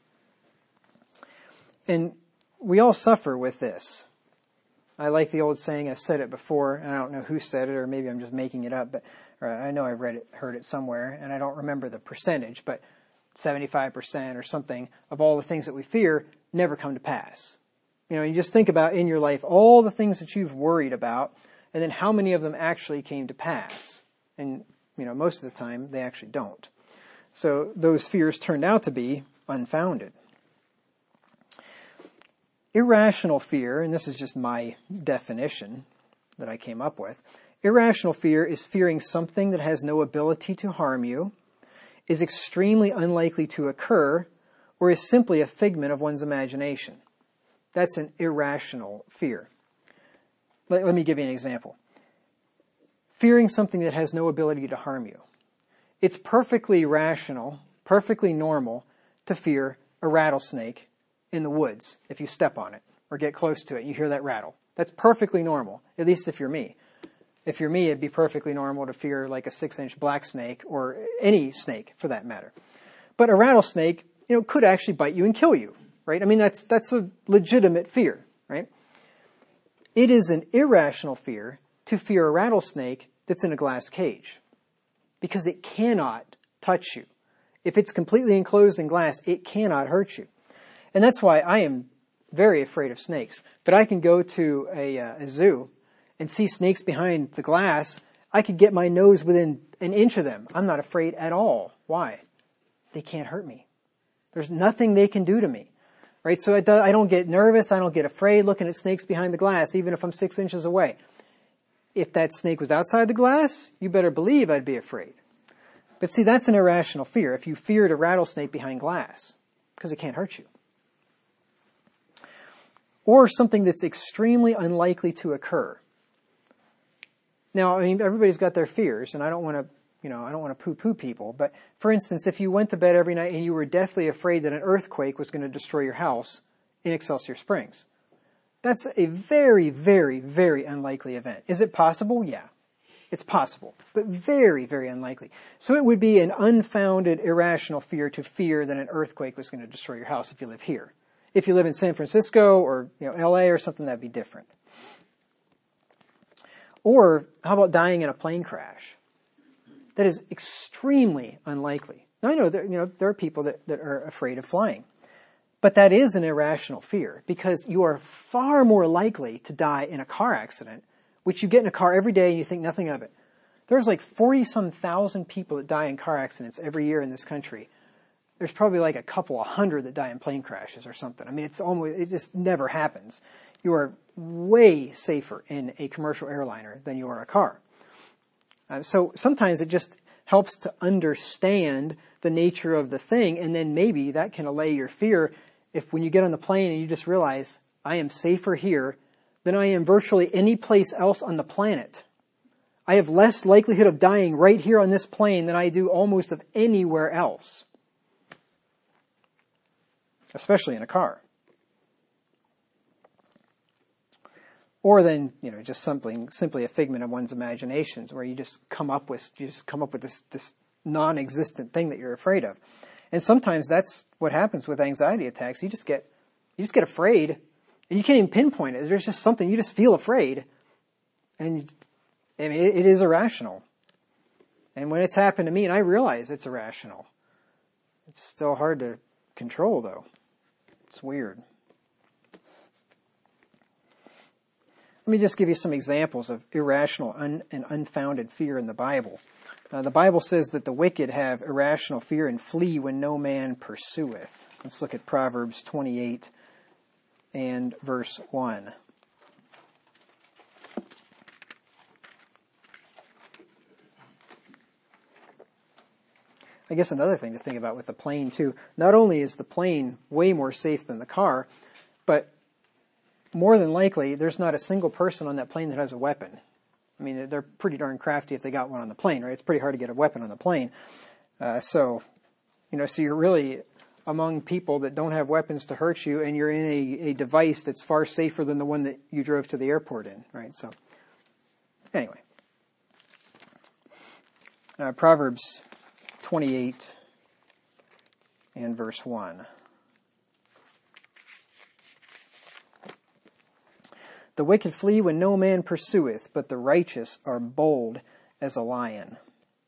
And we all suffer with this. I like the old saying, I've said it before, and I don't know who said it, or maybe I'm just making it up, but I know I've heard it somewhere, and I don't remember the percentage, but 75% or something of all the things that we fear never come to pass. You just think about in your life all the things that you've worried about, and then how many of them actually came to pass. And, most of the time, they actually don't. So those fears turned out to be unfounded. Irrational fear, and this is just my definition that I came up with. Irrational fear is fearing something that has no ability to harm you, is extremely unlikely to occur, or is simply a figment of one's imagination. That's an irrational fear. Let me give you an example. Fearing something that has no ability to harm you. It's perfectly rational, perfectly normal to fear a rattlesnake in the woods if you step on it or get close to it. You hear that rattle. That's perfectly normal, at least if you're me. If you're me, it'd be perfectly normal to fear like a 6-inch black snake or any snake for that matter. But a rattlesnake, could actually bite you and kill you, right? I mean, that's a legitimate fear, right? It is an irrational fear to fear a rattlesnake that's in a glass cage because it cannot touch you. If it's completely enclosed in glass, it cannot hurt you. And that's why I am very afraid of snakes. But I can go to a zoo and see snakes behind the glass. I could get my nose within an inch of them. I'm not afraid at all. Why? They can't hurt me. There's nothing they can do to me. Right? So I don't get nervous. I don't get afraid looking at snakes behind the glass, even if I'm 6 inches away. If that snake was outside the glass, you better believe I'd be afraid. But see, that's an irrational fear. If you feared a rattlesnake behind glass, because it can't hurt you. Or something that's extremely unlikely to occur. Now, everybody's got their fears, and I don't want to poo-poo people. But for instance, if you went to bed every night and you were deathly afraid that an earthquake was going to destroy your house in Excelsior Springs, that's a very, very, very unlikely event. Is it possible? Yeah, it's possible, but very, very unlikely. So it would be an unfounded, irrational fear to fear that an earthquake was going to destroy your house if you live here. If you live in San Francisco or LA or something, that'd be different. Or how about dying in a plane crash? That is extremely unlikely. Now I know that there are people that are afraid of flying, but that is an irrational fear because you are far more likely to die in a car accident, which you get in a car every day and you think nothing of it. There's like 40-some thousand people that die in car accidents every year in this country. There's probably like a couple 100 that die in plane crashes or something. It just never happens. You are way safer in a commercial airliner than you are a car. So sometimes it just helps to understand the nature of the thing, and then maybe that can allay your fear if when you get on the plane and you just realize, I am safer here than I am virtually any place else on the planet. I have less likelihood of dying right here on this plane than I do almost of anywhere else. Especially in a car. Or then, just simply a figment of one's imaginations where you just come up with this non-existent thing that you're afraid of. And sometimes that's what happens with anxiety attacks. You just get afraid, and you can't even pinpoint it. There's just something, you just feel afraid. And it is irrational. And when it's happened to me, and I realize it's irrational, it's still hard to control, though. It's weird. Let me just give you some examples of irrational and unfounded fear in the Bible. The Bible says that the wicked have irrational fear and flee when no man pursueth. Let's look at Proverbs 28 and verse 1. I guess another thing to think about with the plane too, not only is the plane way more safe than the car, but more than likely there's not a single person on that plane that has a weapon. I mean, they're pretty darn crafty if they got one on the plane, right? It's pretty hard to get a weapon on the plane. So you're really among people that don't have weapons to hurt you, and you're in a device that's far safer than the one that you drove to the airport in, right? So, anyway. Proverbs 28 and verse 1. The wicked flee when no man pursueth, but the righteous are bold as a lion.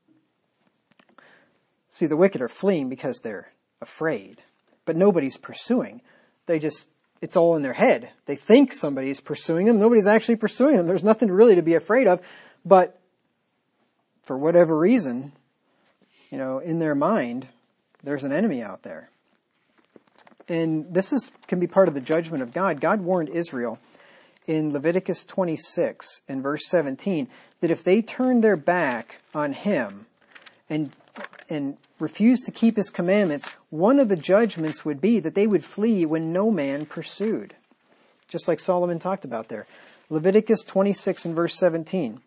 See, the wicked are fleeing because they're afraid, but nobody's pursuing. It's all in their head. They think somebody's pursuing them. Nobody's actually pursuing them. There's nothing really to be afraid of, but for whatever reason, in their mind, there's an enemy out there. And this can be part of the judgment of God. God warned Israel in Leviticus 26 and verse 17 that if they turned their back on him and refused to keep his commandments, one of the judgments would be that they would flee when no man pursued. Just like Solomon talked about there. Leviticus 26 and verse 17.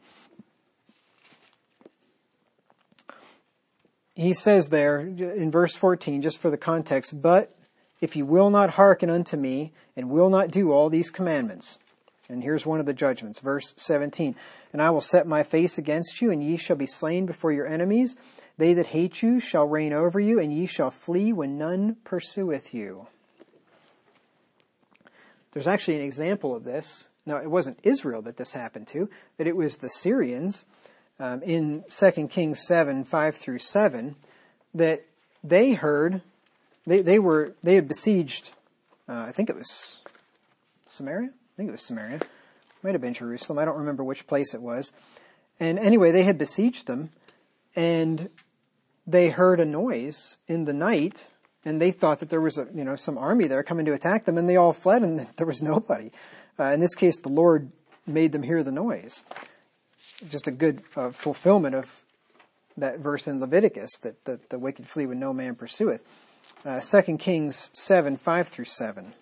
He says there in verse 14, just for the context, but if you will not hearken unto me and will not do all these commandments. And here's one of the judgments, verse 17. And I will set my face against you, and ye shall be slain before your enemies. They that hate you shall reign over you, and ye shall flee when none pursueth you. There's actually an example of this. Now, it wasn't Israel that this happened to, but it was the Syrians in 2 Kings 7, 5 through 7, that they heard, they had besieged, I think it was Samaria? I think it was Samaria. It might have been Jerusalem. I don't remember which place it was. And anyway, they had besieged them, and they heard a noise in the night, and they thought that there was some army there coming to attack them, and they all fled, and there was nobody. In this case, the Lord made them hear the noise. Just a good fulfillment of that verse in Leviticus, that the wicked flee when no man pursueth. 2 Kings 7, 5 through 7.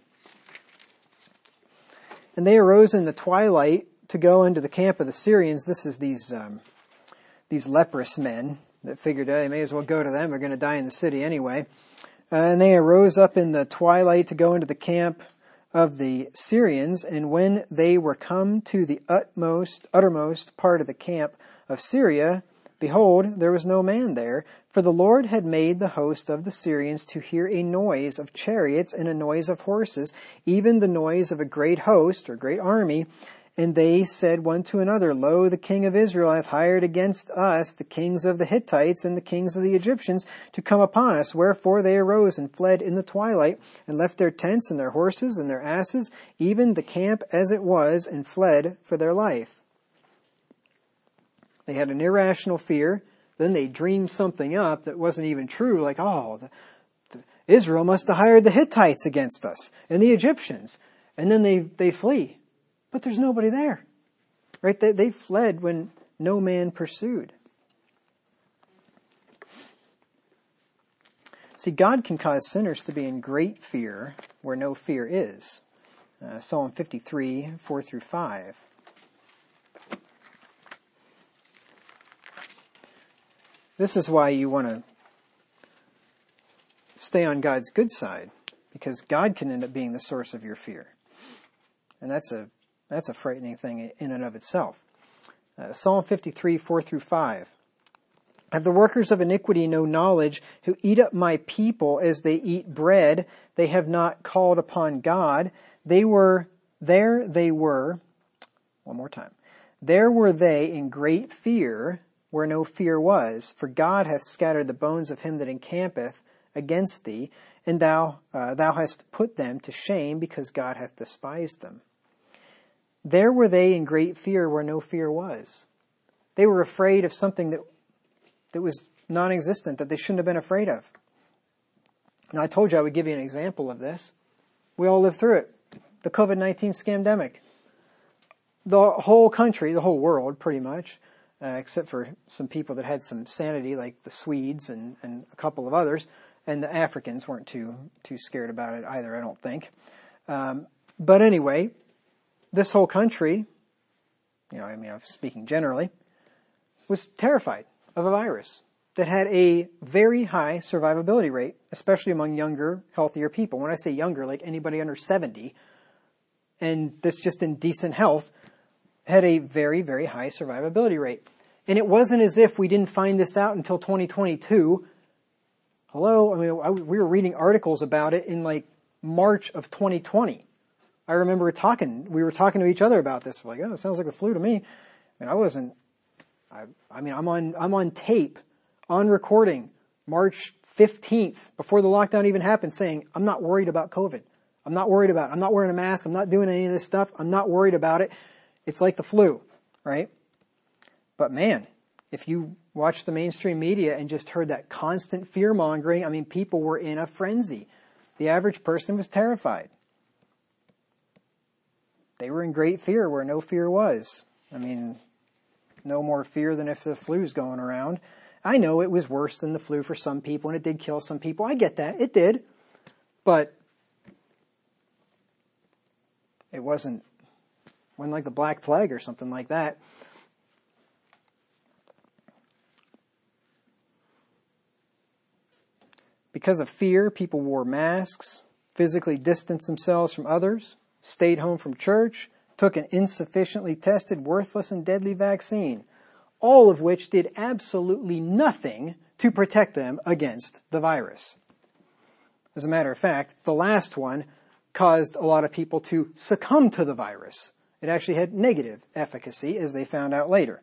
And they arose in the twilight to go into the camp of the Syrians. This is these leprous men that figured they may as well go to them. They're going to die in the city anyway. And they arose up in the twilight to go into the camp of the Syrians. And when they were come to the uttermost part of the camp of Syria, behold, there was no man there, for the Lord had made the host of the Syrians to hear a noise of chariots and a noise of horses, even the noise of a great host or great army. And they said one to another, Lo, the king of Israel hath hired against us the kings of the Hittites and the kings of the Egyptians to come upon us. Wherefore they arose and fled in the twilight, and left their tents and their horses and their asses, even the camp as it was, and fled for their life. They had an irrational fear. Then they dreamed something up that wasn't even true, like, Israel must have hired the Hittites against us and the Egyptians. And then they flee. But there's nobody there. Right? They fled when no man pursued. See, God can cause sinners to be in great fear where no fear is. Psalm 53, 4 through 5. This is why you want to stay on God's good side, because God can end up being the source of your fear. And that's a frightening thing in and of itself. Psalm 53, 4 through 5. Have the workers of iniquity no knowledge, who eat up my people as they eat bread? They have not called upon God. There were they in great fear, where no fear was, for God hath scattered the bones of him that encampeth against thee, and thou hast put them to shame, because God hath despised them. There were they in great fear where no fear was. They were afraid of something that was non-existent, that they shouldn't have been afraid of. Now, I told you I would give you an example of this. We all lived through it. The COVID-19 scamdemic. The whole country, the whole world, pretty much, except for some people that had some sanity, like the Swedes and a couple of others, and the Africans weren't too scared about it either, I don't think. But anyway, this whole country, I'm speaking generally, was terrified of a virus that had a very high survivability rate, especially among younger, healthier people. When I say younger, like anybody under 70, and that's just in decent health, had a very, very high survivability rate. And it wasn't as if we didn't find this out until 2022. Hello? We were reading articles about it in like March of 2020. I remember we were talking to each other about this. Like, oh, it sounds like the flu to me. I'm on tape, on recording, March 15th, before the lockdown even happened, saying, I'm not worried about COVID. I'm not worried about it. I'm not wearing a mask. I'm not doing any of this stuff. I'm not worried about it. It's like the flu, right? But man, if you watched the mainstream media and just heard that constant fear-mongering, people were in a frenzy. The average person was terrified. They were in great fear where no fear was. No more fear than if the flu's going around. I know it was worse than the flu for some people, and it did kill some people. I get that. It did. But it wasn't like the Black Plague or something like that. Because of fear, people wore masks, physically distanced themselves from others, stayed home from church, took an insufficiently tested, worthless, and deadly vaccine, all of which did absolutely nothing to protect them against the virus. As a matter of fact, the last one caused a lot of people to succumb to the virus. It actually had negative efficacy, as they found out later.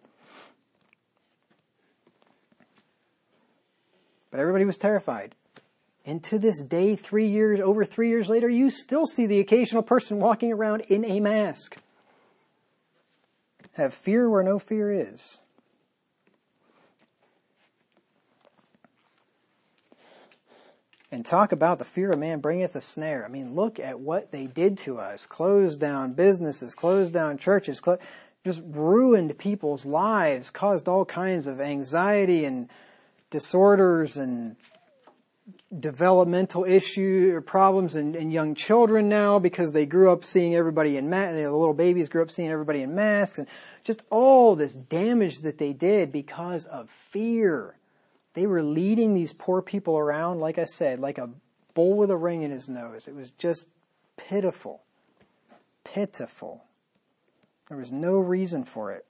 But everybody was terrified. And to this day, over 3 years later, you still see the occasional person walking around in a mask. Have fear where no fear is. And talk about the fear of man bringeth a snare. Look at what they did to us. Closed down businesses, closed down churches, just ruined people's lives, caused all kinds of anxiety and disorders and developmental issue or problems in young children now, because they grew up seeing everybody in masks. The little babies grew up seeing everybody in masks, and just all this damage that they did because of fear. They were leading these poor people around, like I said, like a bull with a ring in his nose. It was just pitiful. Pitiful. There was no reason for it.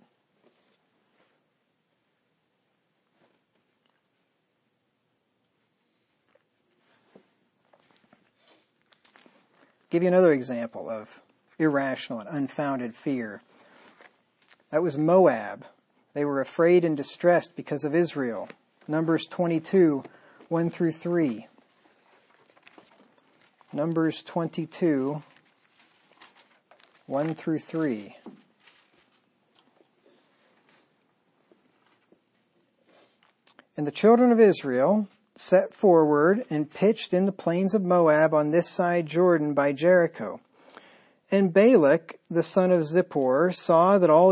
Give you another example of irrational and unfounded fear. That was Moab. They were afraid and distressed because of Israel. Numbers 22, 1 through 3. Numbers 22, 1 through 3. And the children of Israel set forward and pitched in the plains of Moab on this side Jordan by Jericho. And Balak, the son of Zippor, saw all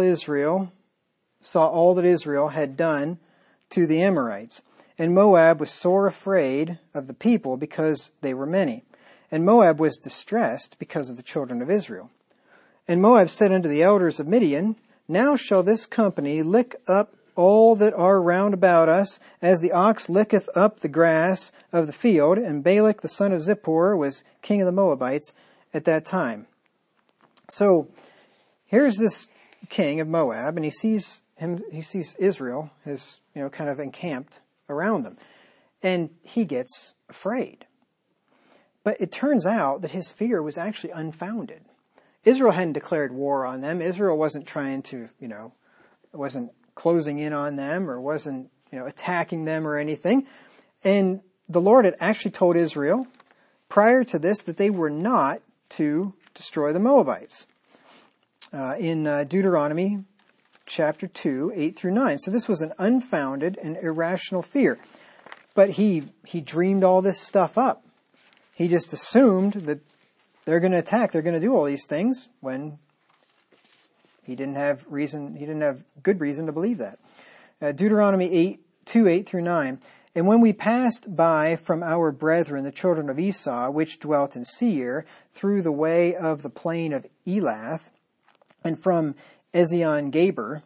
that Israel had done to the Amorites. And Moab was sore afraid of the people because they were many. And Moab was distressed because of the children of Israel. And Moab said unto the elders of Midian, Now shall this company lick up all that are round about us, as the ox licketh up the grass of the field. And Balak the son of Zippor was king of the Moabites at that time. So here's this king of Moab, and he sees Israel as, kind of encamped around them. And he gets afraid. But it turns out that his fear was actually unfounded. Israel hadn't declared war on them. Israel wasn't trying to, wasn't closing in on them or wasn't, attacking them or anything. And the Lord had actually told Israel prior to this that they were not to destroy the Moabites. In Deuteronomy chapter 2, 8 through 9. So this was an unfounded and irrational fear. But he dreamed all this stuff up. He just assumed that they're going to attack, they're going to do all these things when he didn't have good reason to believe that. Deuteronomy 2, 8 through 9. And when we passed by from our brethren, the children of Esau, which dwelt in Seir, through the way of the plain of Elath, and from Ezion-Geber,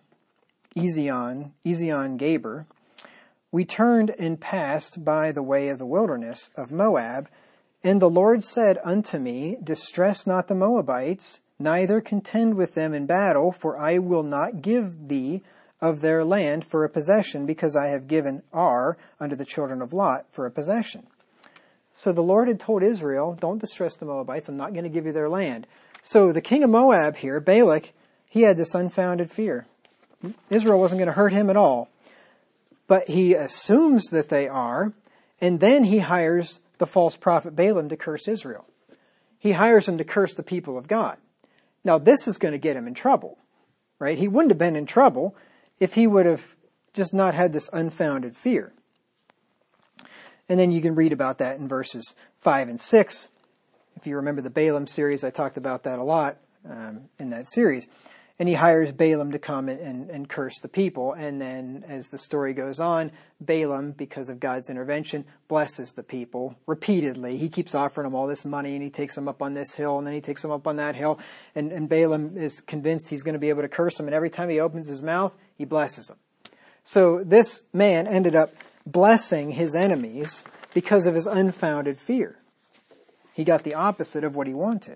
we turned and passed by the way of the wilderness of Moab. And the Lord said unto me, Distress not the Moabites, neither contend with them in battle, for I will not give thee of their land for a possession, because I have given Ar unto the children of Lot for a possession. So the Lord had told Israel, don't distress the Moabites, I'm not going to give you their land. So the king of Moab here, Balak, he had this unfounded fear. Israel wasn't going to hurt him at all. But he assumes that they are, and then he hires the false prophet Balaam to curse Israel. He hires him to curse the people of God. Now this is going to get him in trouble, right? He wouldn't have been in trouble if he would have just not had this unfounded fear. And then you can read about that in verses 5 and 6. If you remember the Balaam series, I talked about that a lot in that series. And he hires Balaam to come and curse the people. And then as the story goes on, Balaam, because of God's intervention, blesses the people repeatedly. He keeps offering them all this money, and he takes them up on this hill, and then he takes them up on that hill. And Balaam is convinced he's going to be able to curse them. And every time he opens his mouth, he blesses them. So this man ended up blessing his enemies because of his unfounded fear. He got the opposite of what he wanted.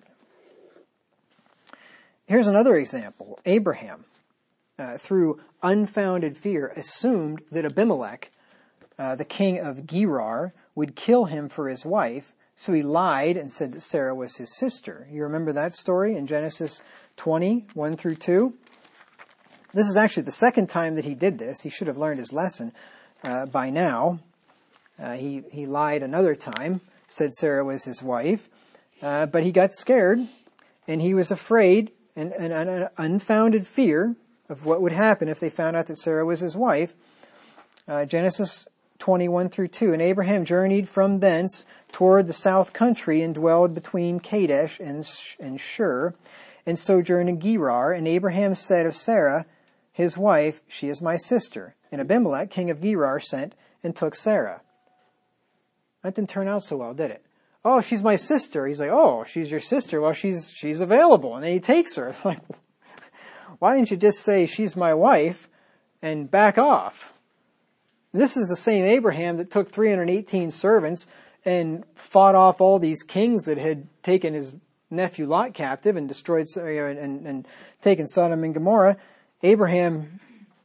Here's another example. Abraham, through unfounded fear, assumed that Abimelech, the king of Gerar, would kill him for his wife. So he lied and said that Sarah was his sister. You remember that story in Genesis 20, 1 through 2? This is actually the second time that he did this. He should have learned his lesson by now. He lied another time, said Sarah was his wife, but he got scared, and he was afraid, and an unfounded fear of what would happen if they found out that Sarah was his wife. Genesis 21 through 2. And Abraham journeyed from thence toward the south country and dwelled between Kadesh and Shur, and sojourned in Gerar. And Abraham said of Sarah, his wife, she is my sister. And Abimelech, king of Gerar, sent and took Sarah. That didn't turn out so well, did it? Oh, she's my sister. He's like, oh, she's your sister. Well, she's available. And then he takes her. Like, why didn't you just say she's my wife and back off? And this is the same Abraham that took 318 servants and fought off all these kings that had taken his nephew Lot captive and destroyed and taken Sodom and Gomorrah. Abraham,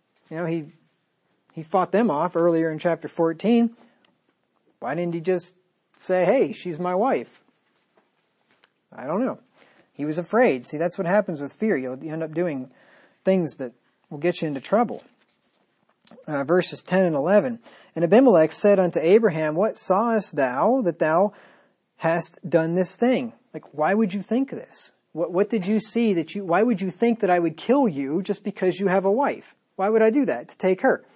he fought them off earlier in chapter 14. Why didn't he just say, hey, she's my wife? I don't know. He was afraid. See, that's what happens with fear. You end up doing things that will get you into trouble. Verses 10 and 11. And Abimelech said unto Abraham, what sawest thou that thou hast done this thing? Like, why would you think this? What did you see why would you think that I would kill you just because you have a wife? Why would I do that? To take her.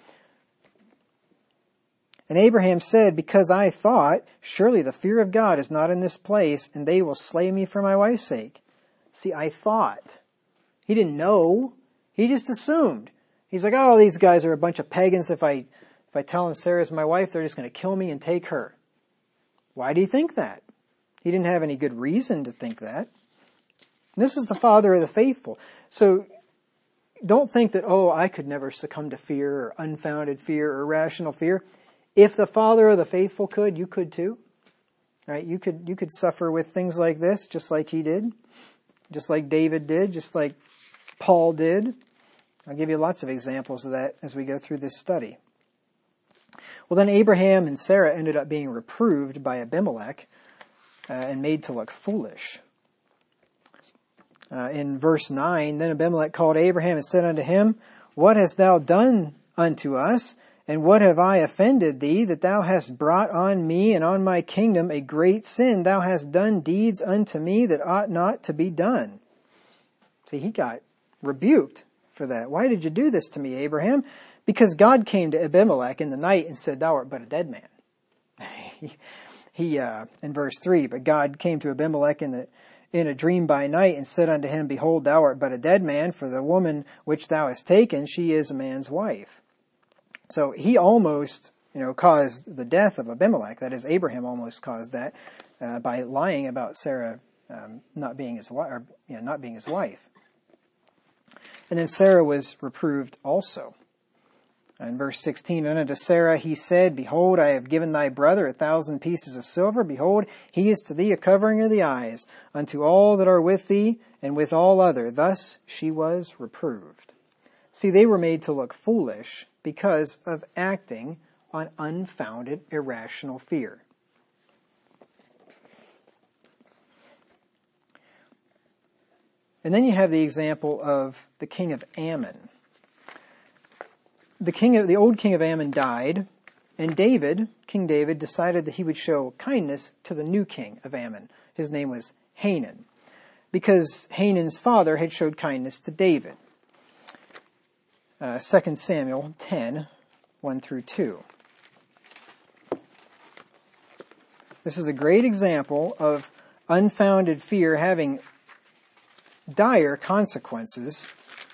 And Abraham said, because I thought, surely the fear of God is not in this place, and they will slay me for my wife's sake. See, I thought. He didn't know. He just assumed. He's like, oh, these guys are a bunch of pagans. If I tell them Sarah's my wife, they're just going to kill me and take her. Why do you think that? He didn't have any good reason to think that. And this is the father of the faithful. So don't think that, oh, I could never succumb to fear or unfounded fear or irrational fear. If the father of the faithful could, you could too. Right? You could suffer with things like this, just like he did, just like David did, just like Paul did. I'll give you lots of examples of that as we go through this study. Well, then Abraham and Sarah ended up being reproved by Abimelech and made to look foolish. In verse 9, then Abimelech called Abraham and said unto him, What hast thou done unto us? And what have I offended thee, that thou hast brought on me and on my kingdom a great sin? Thou hast done deeds unto me that ought not to be done. See, he got rebuked for that. Why did you do this to me, Abraham? Because God came to Abimelech in the night and said, Thou art but a dead man. He in verse 3, but God came to Abimelech in a dream by night and said unto him, Behold, thou art but a dead man, for the woman which thou hast taken, she is a man's wife. So he almost, caused the death of Abimelech. That is, Abraham almost caused that by lying about Sarah not being his wife, not being his wife. And then Sarah was reproved also. In verse 16, and unto Sarah he said, Behold, I have given thy brother 1,000 pieces of silver. Behold, he is to thee a covering of the eyes, unto all that are with thee, and with all other. Thus she was reproved. See, they were made to look foolish because of acting on unfounded, irrational fear. And then you have the example of the king of Ammon. The old king of Ammon died, and King David, decided that he would show kindness to the new king of Ammon. His name was Hanun, because Hanun's father had showed kindness to David. 2 Samuel 10, 1 through 2. This is a great example of unfounded fear having dire consequences,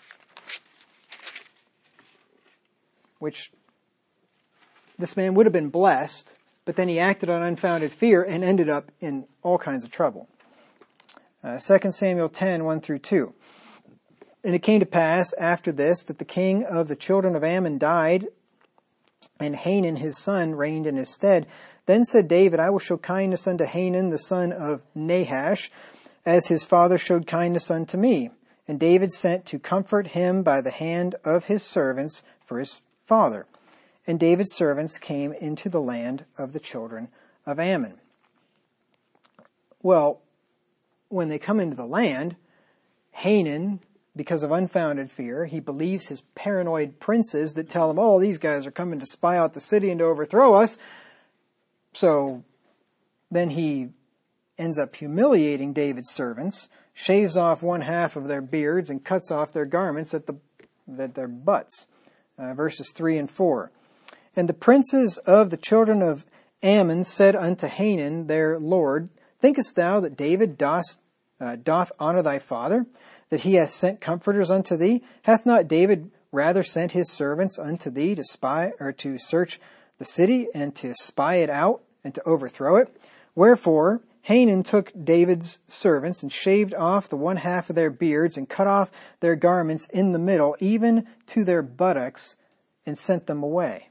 which this man would have been blessed, but then he acted on unfounded fear and ended up in all kinds of trouble. 2 Samuel 10, 1 through 2. And it came to pass after this that the king of the children of Ammon died, and Hanun his son reigned in his stead. Then said David, I will show kindness unto Hanun the son of Nahash, as his father showed kindness unto me. And David sent to comfort him by the hand of his servants for his father. And David's servants came into the land of the children of Ammon. Well, when they come into the land, Hanun, because of unfounded fear, he believes his paranoid princes that tell him, oh, these guys are coming to spy out the city and to overthrow us. So then he ends up humiliating David's servants, shaves off 1/2 of their beards, and cuts off their garments at their butts. Verses 3 and 4. And the princes of the children of Ammon said unto Hanun their lord, Thinkest thou that David doth honor thy father, that he hath sent comforters unto thee? Hath not David rather sent his servants unto thee to spy, or to search the city, and to spy it out, and to overthrow it? Wherefore Hanun took David's servants, and shaved off the 1/2 of their beards, and cut off their garments in the middle, even to their buttocks, and sent them away.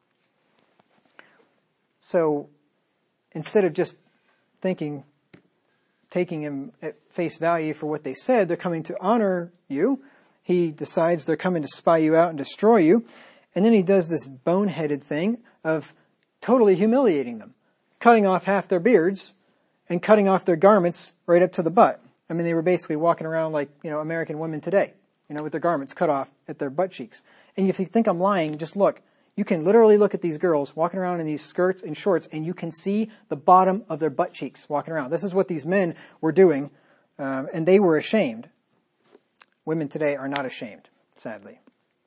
So instead of just taking him at face value for what they said, they're coming to honor you. He decides they're coming to spy you out and destroy you. And then he does this boneheaded thing of totally humiliating them, cutting off half their beards and cutting off their garments right up to the butt. I mean, they were basically walking around like, American women today, with their garments cut off at their butt cheeks. And if you think I'm lying, just look. You can literally look at these girls walking around in these skirts and shorts, and you can see the bottom of their butt cheeks walking around. This is what these men were doing, and they were ashamed. Women today are not ashamed, sadly.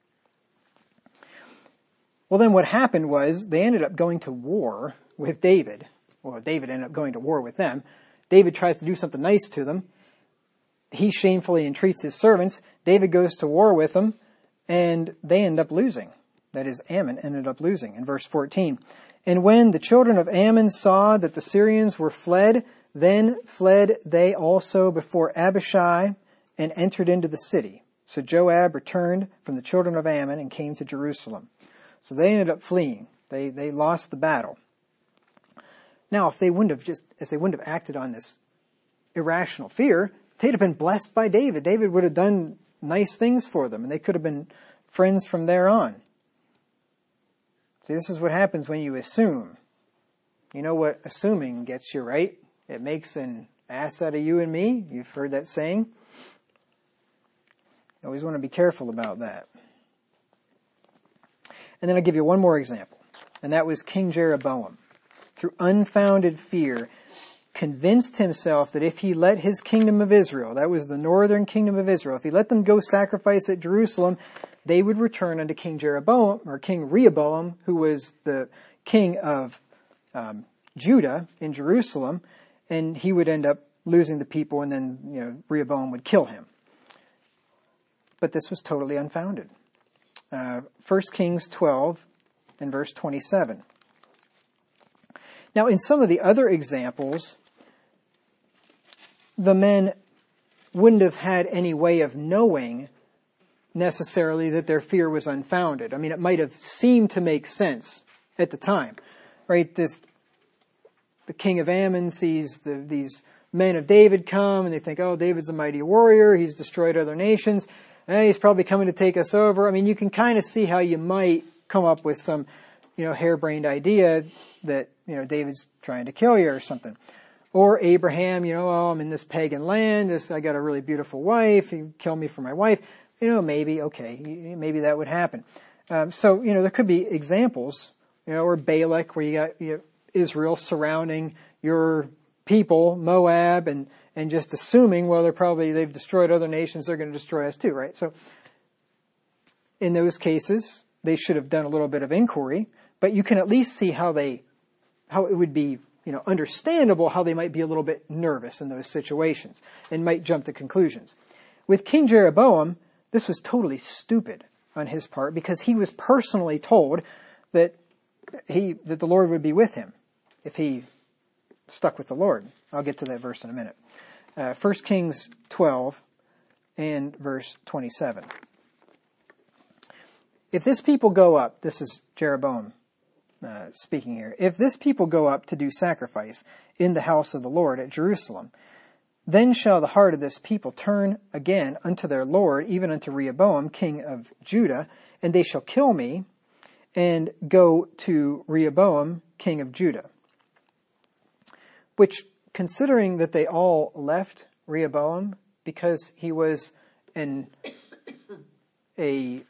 Well, then what happened was they ended up going to war with David. Well, David ended up going to war with them. David tries to do something nice to them, he shamefully entreats his servants. David goes to war with them, and they end up losing. That is, Ammon ended up losing in verse 14. And when the children of Ammon saw that the Syrians were fled, then fled they also before Abishai and entered into the city. So Joab returned from the children of Ammon and came to Jerusalem. So they ended up fleeing. They lost the battle. Now, if they wouldn't have acted on this irrational fear, they'd have been blessed by David. David would have done nice things for them, and they could have been friends from there on. See, this is what happens when you assume. You know what assuming gets you, right? It makes an ass out of you and me. You've heard that saying. You always want to be careful about that. And then I'll give you one more example, and that was King Jeroboam. Through unfounded fear, convinced himself that if he let his kingdom of Israel, that was the northern kingdom of Israel, if he let them go sacrifice at Jerusalem, they would return unto King Jeroboam, or King Rehoboam, who was the king of Judah in Jerusalem, and he would end up losing the people, and then Rehoboam would kill him. But this was totally unfounded. 1 Kings 12 and verse 27. Now, in some of the other examples, the men wouldn't have had any way of knowing necessarily that their fear was unfounded. I mean, it might have seemed to make sense at the time, right? The king of Ammon sees these men of David come, and they think, oh, David's a mighty warrior. He's destroyed other nations. He's probably coming to take us over. I mean, you can kind of see how you might come up with some, harebrained idea that, David's trying to kill you or something. Or Abraham, I'm in this pagan land. I got a really beautiful wife. You kill me for my wife. Maybe that would happen. So there could be examples, or Balak, where you got Israel surrounding your people, Moab, and just assuming, well, they've destroyed other nations, they're going to destroy us too, right? So in those cases, they should have done a little bit of inquiry, but you can at least see how it would be, understandable how they might be a little bit nervous in those situations and might jump to conclusions. With King Jeroboam, this was totally stupid on his part because he was personally told that the Lord would be with him if he stuck with the Lord. I'll get to that verse in a minute. 1 Kings 12 and verse 27. If this people go up, this is Jeroboam speaking here. If this people go up to do sacrifice in the house of the Lord at Jerusalem, then shall the heart of this people turn again unto their Lord, even unto Rehoboam, king of Judah, and they shall kill me, and go to Rehoboam, king of Judah. Which, considering that they all left Rehoboam because he was a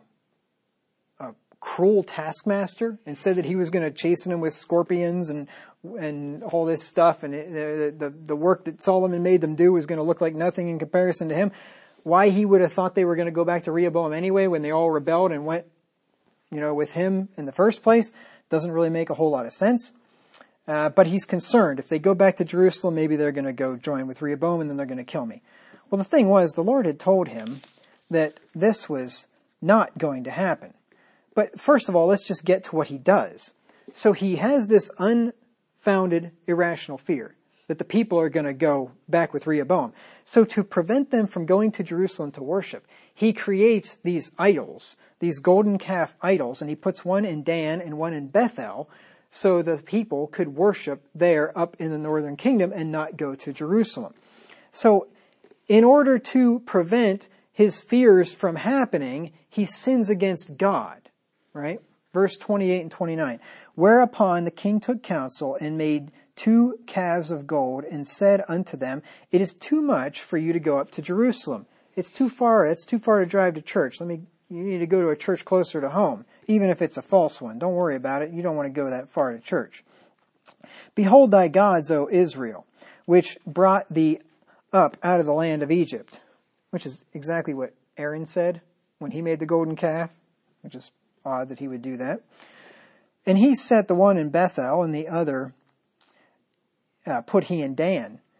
cruel taskmaster and said that he was going to chasten him with scorpions and all this stuff, and the work that Solomon made them do was going to look like nothing in comparison to him. Why he would have thought they were going to go back to Rehoboam anyway when they all rebelled and went, with him in the first place doesn't really make a whole lot of sense. But he's concerned. If they go back to Jerusalem, maybe they're going to go join with Rehoboam and then they're going to kill me. Well, the thing was, the Lord had told him that this was not going to happen. But first of all, let's just get to what he does. So he has this unfounded, irrational fear that the people are going to go back with Rehoboam. So to prevent them from going to Jerusalem to worship, he creates these idols, these golden calf idols, and he puts one in Dan and one in Bethel, so the people could worship there up in the northern kingdom and not go to Jerusalem. So in order to prevent his fears from happening, he sins against God, right? Verse 28 and 29. Whereupon the king took counsel and made 2 calves of gold and said unto them, it is too much for you to go up to Jerusalem. It's too far to drive to church. You need to go to a church closer to home, even if it's a false one. Don't worry about it. You don't want to go that far to church. Behold thy gods, O Israel, which brought thee up out of the land of Egypt, which is exactly what Aaron said when he made the golden calf, which is odd that he would do that. And he set the one in Bethel and the other put he in Dan.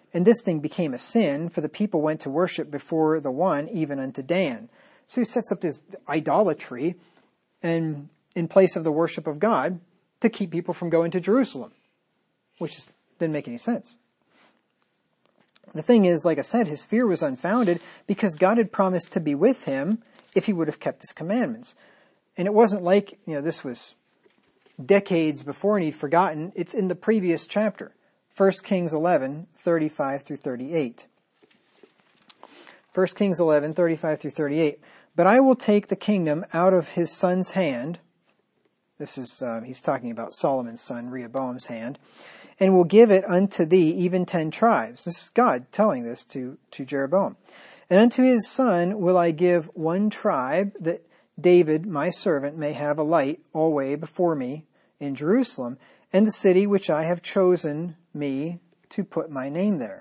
And this thing became a sin, for the people went to worship before the one, even unto Dan. So he sets up this idolatry and in place of the worship of God to keep people from going to Jerusalem, which didn't make any sense. The thing is, like I said, his fear was unfounded because God had promised to be with him if he would have kept his commandments. And it wasn't like, this was decades before and he'd forgotten. It's in the previous chapter, 1 Kings 11, 35 through 38. 1 Kings 11, 35 through 38. But I will take the kingdom out of his son's hand. This is, he's talking about Solomon's son, Rehoboam's hand. And will give it unto thee even 10 tribes. This is God telling this to Jeroboam. And unto his son will I give 1 tribe, that David, my servant, may have a light alway before me in Jerusalem, and the city which I have chosen me to put my name there.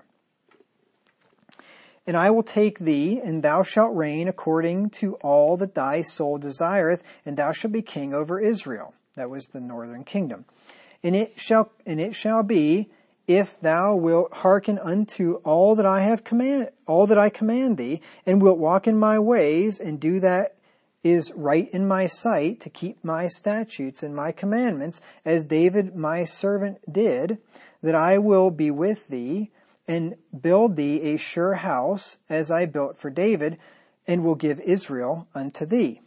And I will take thee, and thou shalt reign according to all that thy soul desireth, and thou shalt be king over Israel. That was the northern kingdom. And it shall be, if thou wilt hearken unto all that I command thee, and wilt walk in my ways, and do that is right in my sight, to keep my statutes and my commandments, as David my servant did, that I will be with thee, and build thee a sure house, as I built for David, and will give Israel unto thee.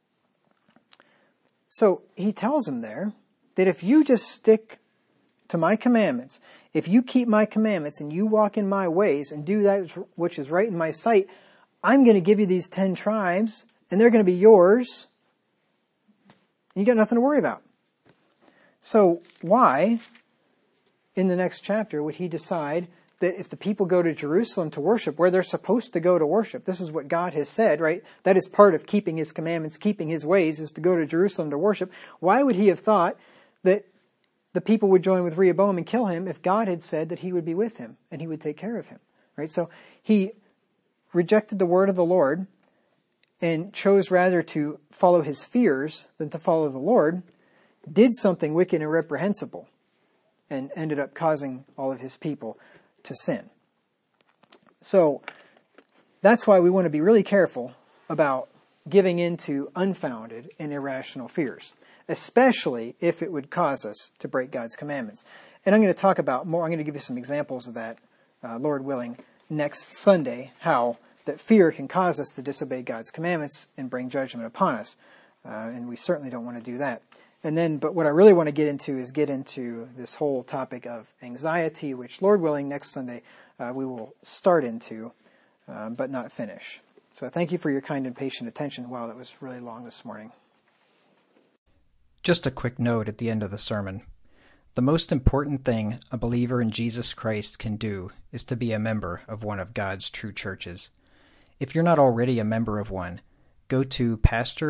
So he tells him there that if you just stick to my commandments, if you keep my commandments and you walk in my ways and do that which is right in my sight, I'm going to give you these 10 tribes, and they're going to be yours, and you got nothing to worry about. So why, in the next chapter, would he decide that if the people go to Jerusalem to worship, where they're supposed to go to worship, this is what God has said, right? That is part of keeping his commandments, keeping his ways, is to go to Jerusalem to worship. Why would he have thought that the people would join with Rehoboam and kill him if God had said that he would be with him and he would take care of him, right? So he rejected the word of the Lord and chose rather to follow his fears than to follow the Lord, did something wicked and reprehensible, and ended up causing all of his people to sin. So that's why we want to be really careful about giving into unfounded and irrational fears, especially if it would cause us to break God's commandments. And I'm going to talk about more, I'm going to give you some examples of that, Lord willing, next Sunday, how that fear can cause us to disobey God's commandments and bring judgment upon us. And we certainly don't want to do that. But what I really want to get into this whole topic of anxiety, which, Lord willing, next Sunday we will start into, but not finish. So thank you for your kind and patient attention. Wow, that was really long this morning. Just a quick note at the end of the sermon. The most important thing a believer in Jesus Christ can do is to be a member of one of God's true churches. If you're not already a member of one, go to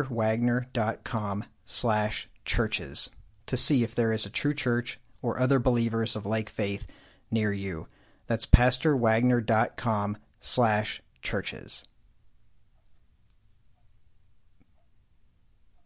pastorwagner.com/churches to see if there is a true church or other believers of like faith near you. That's pastorwagner.com/churches.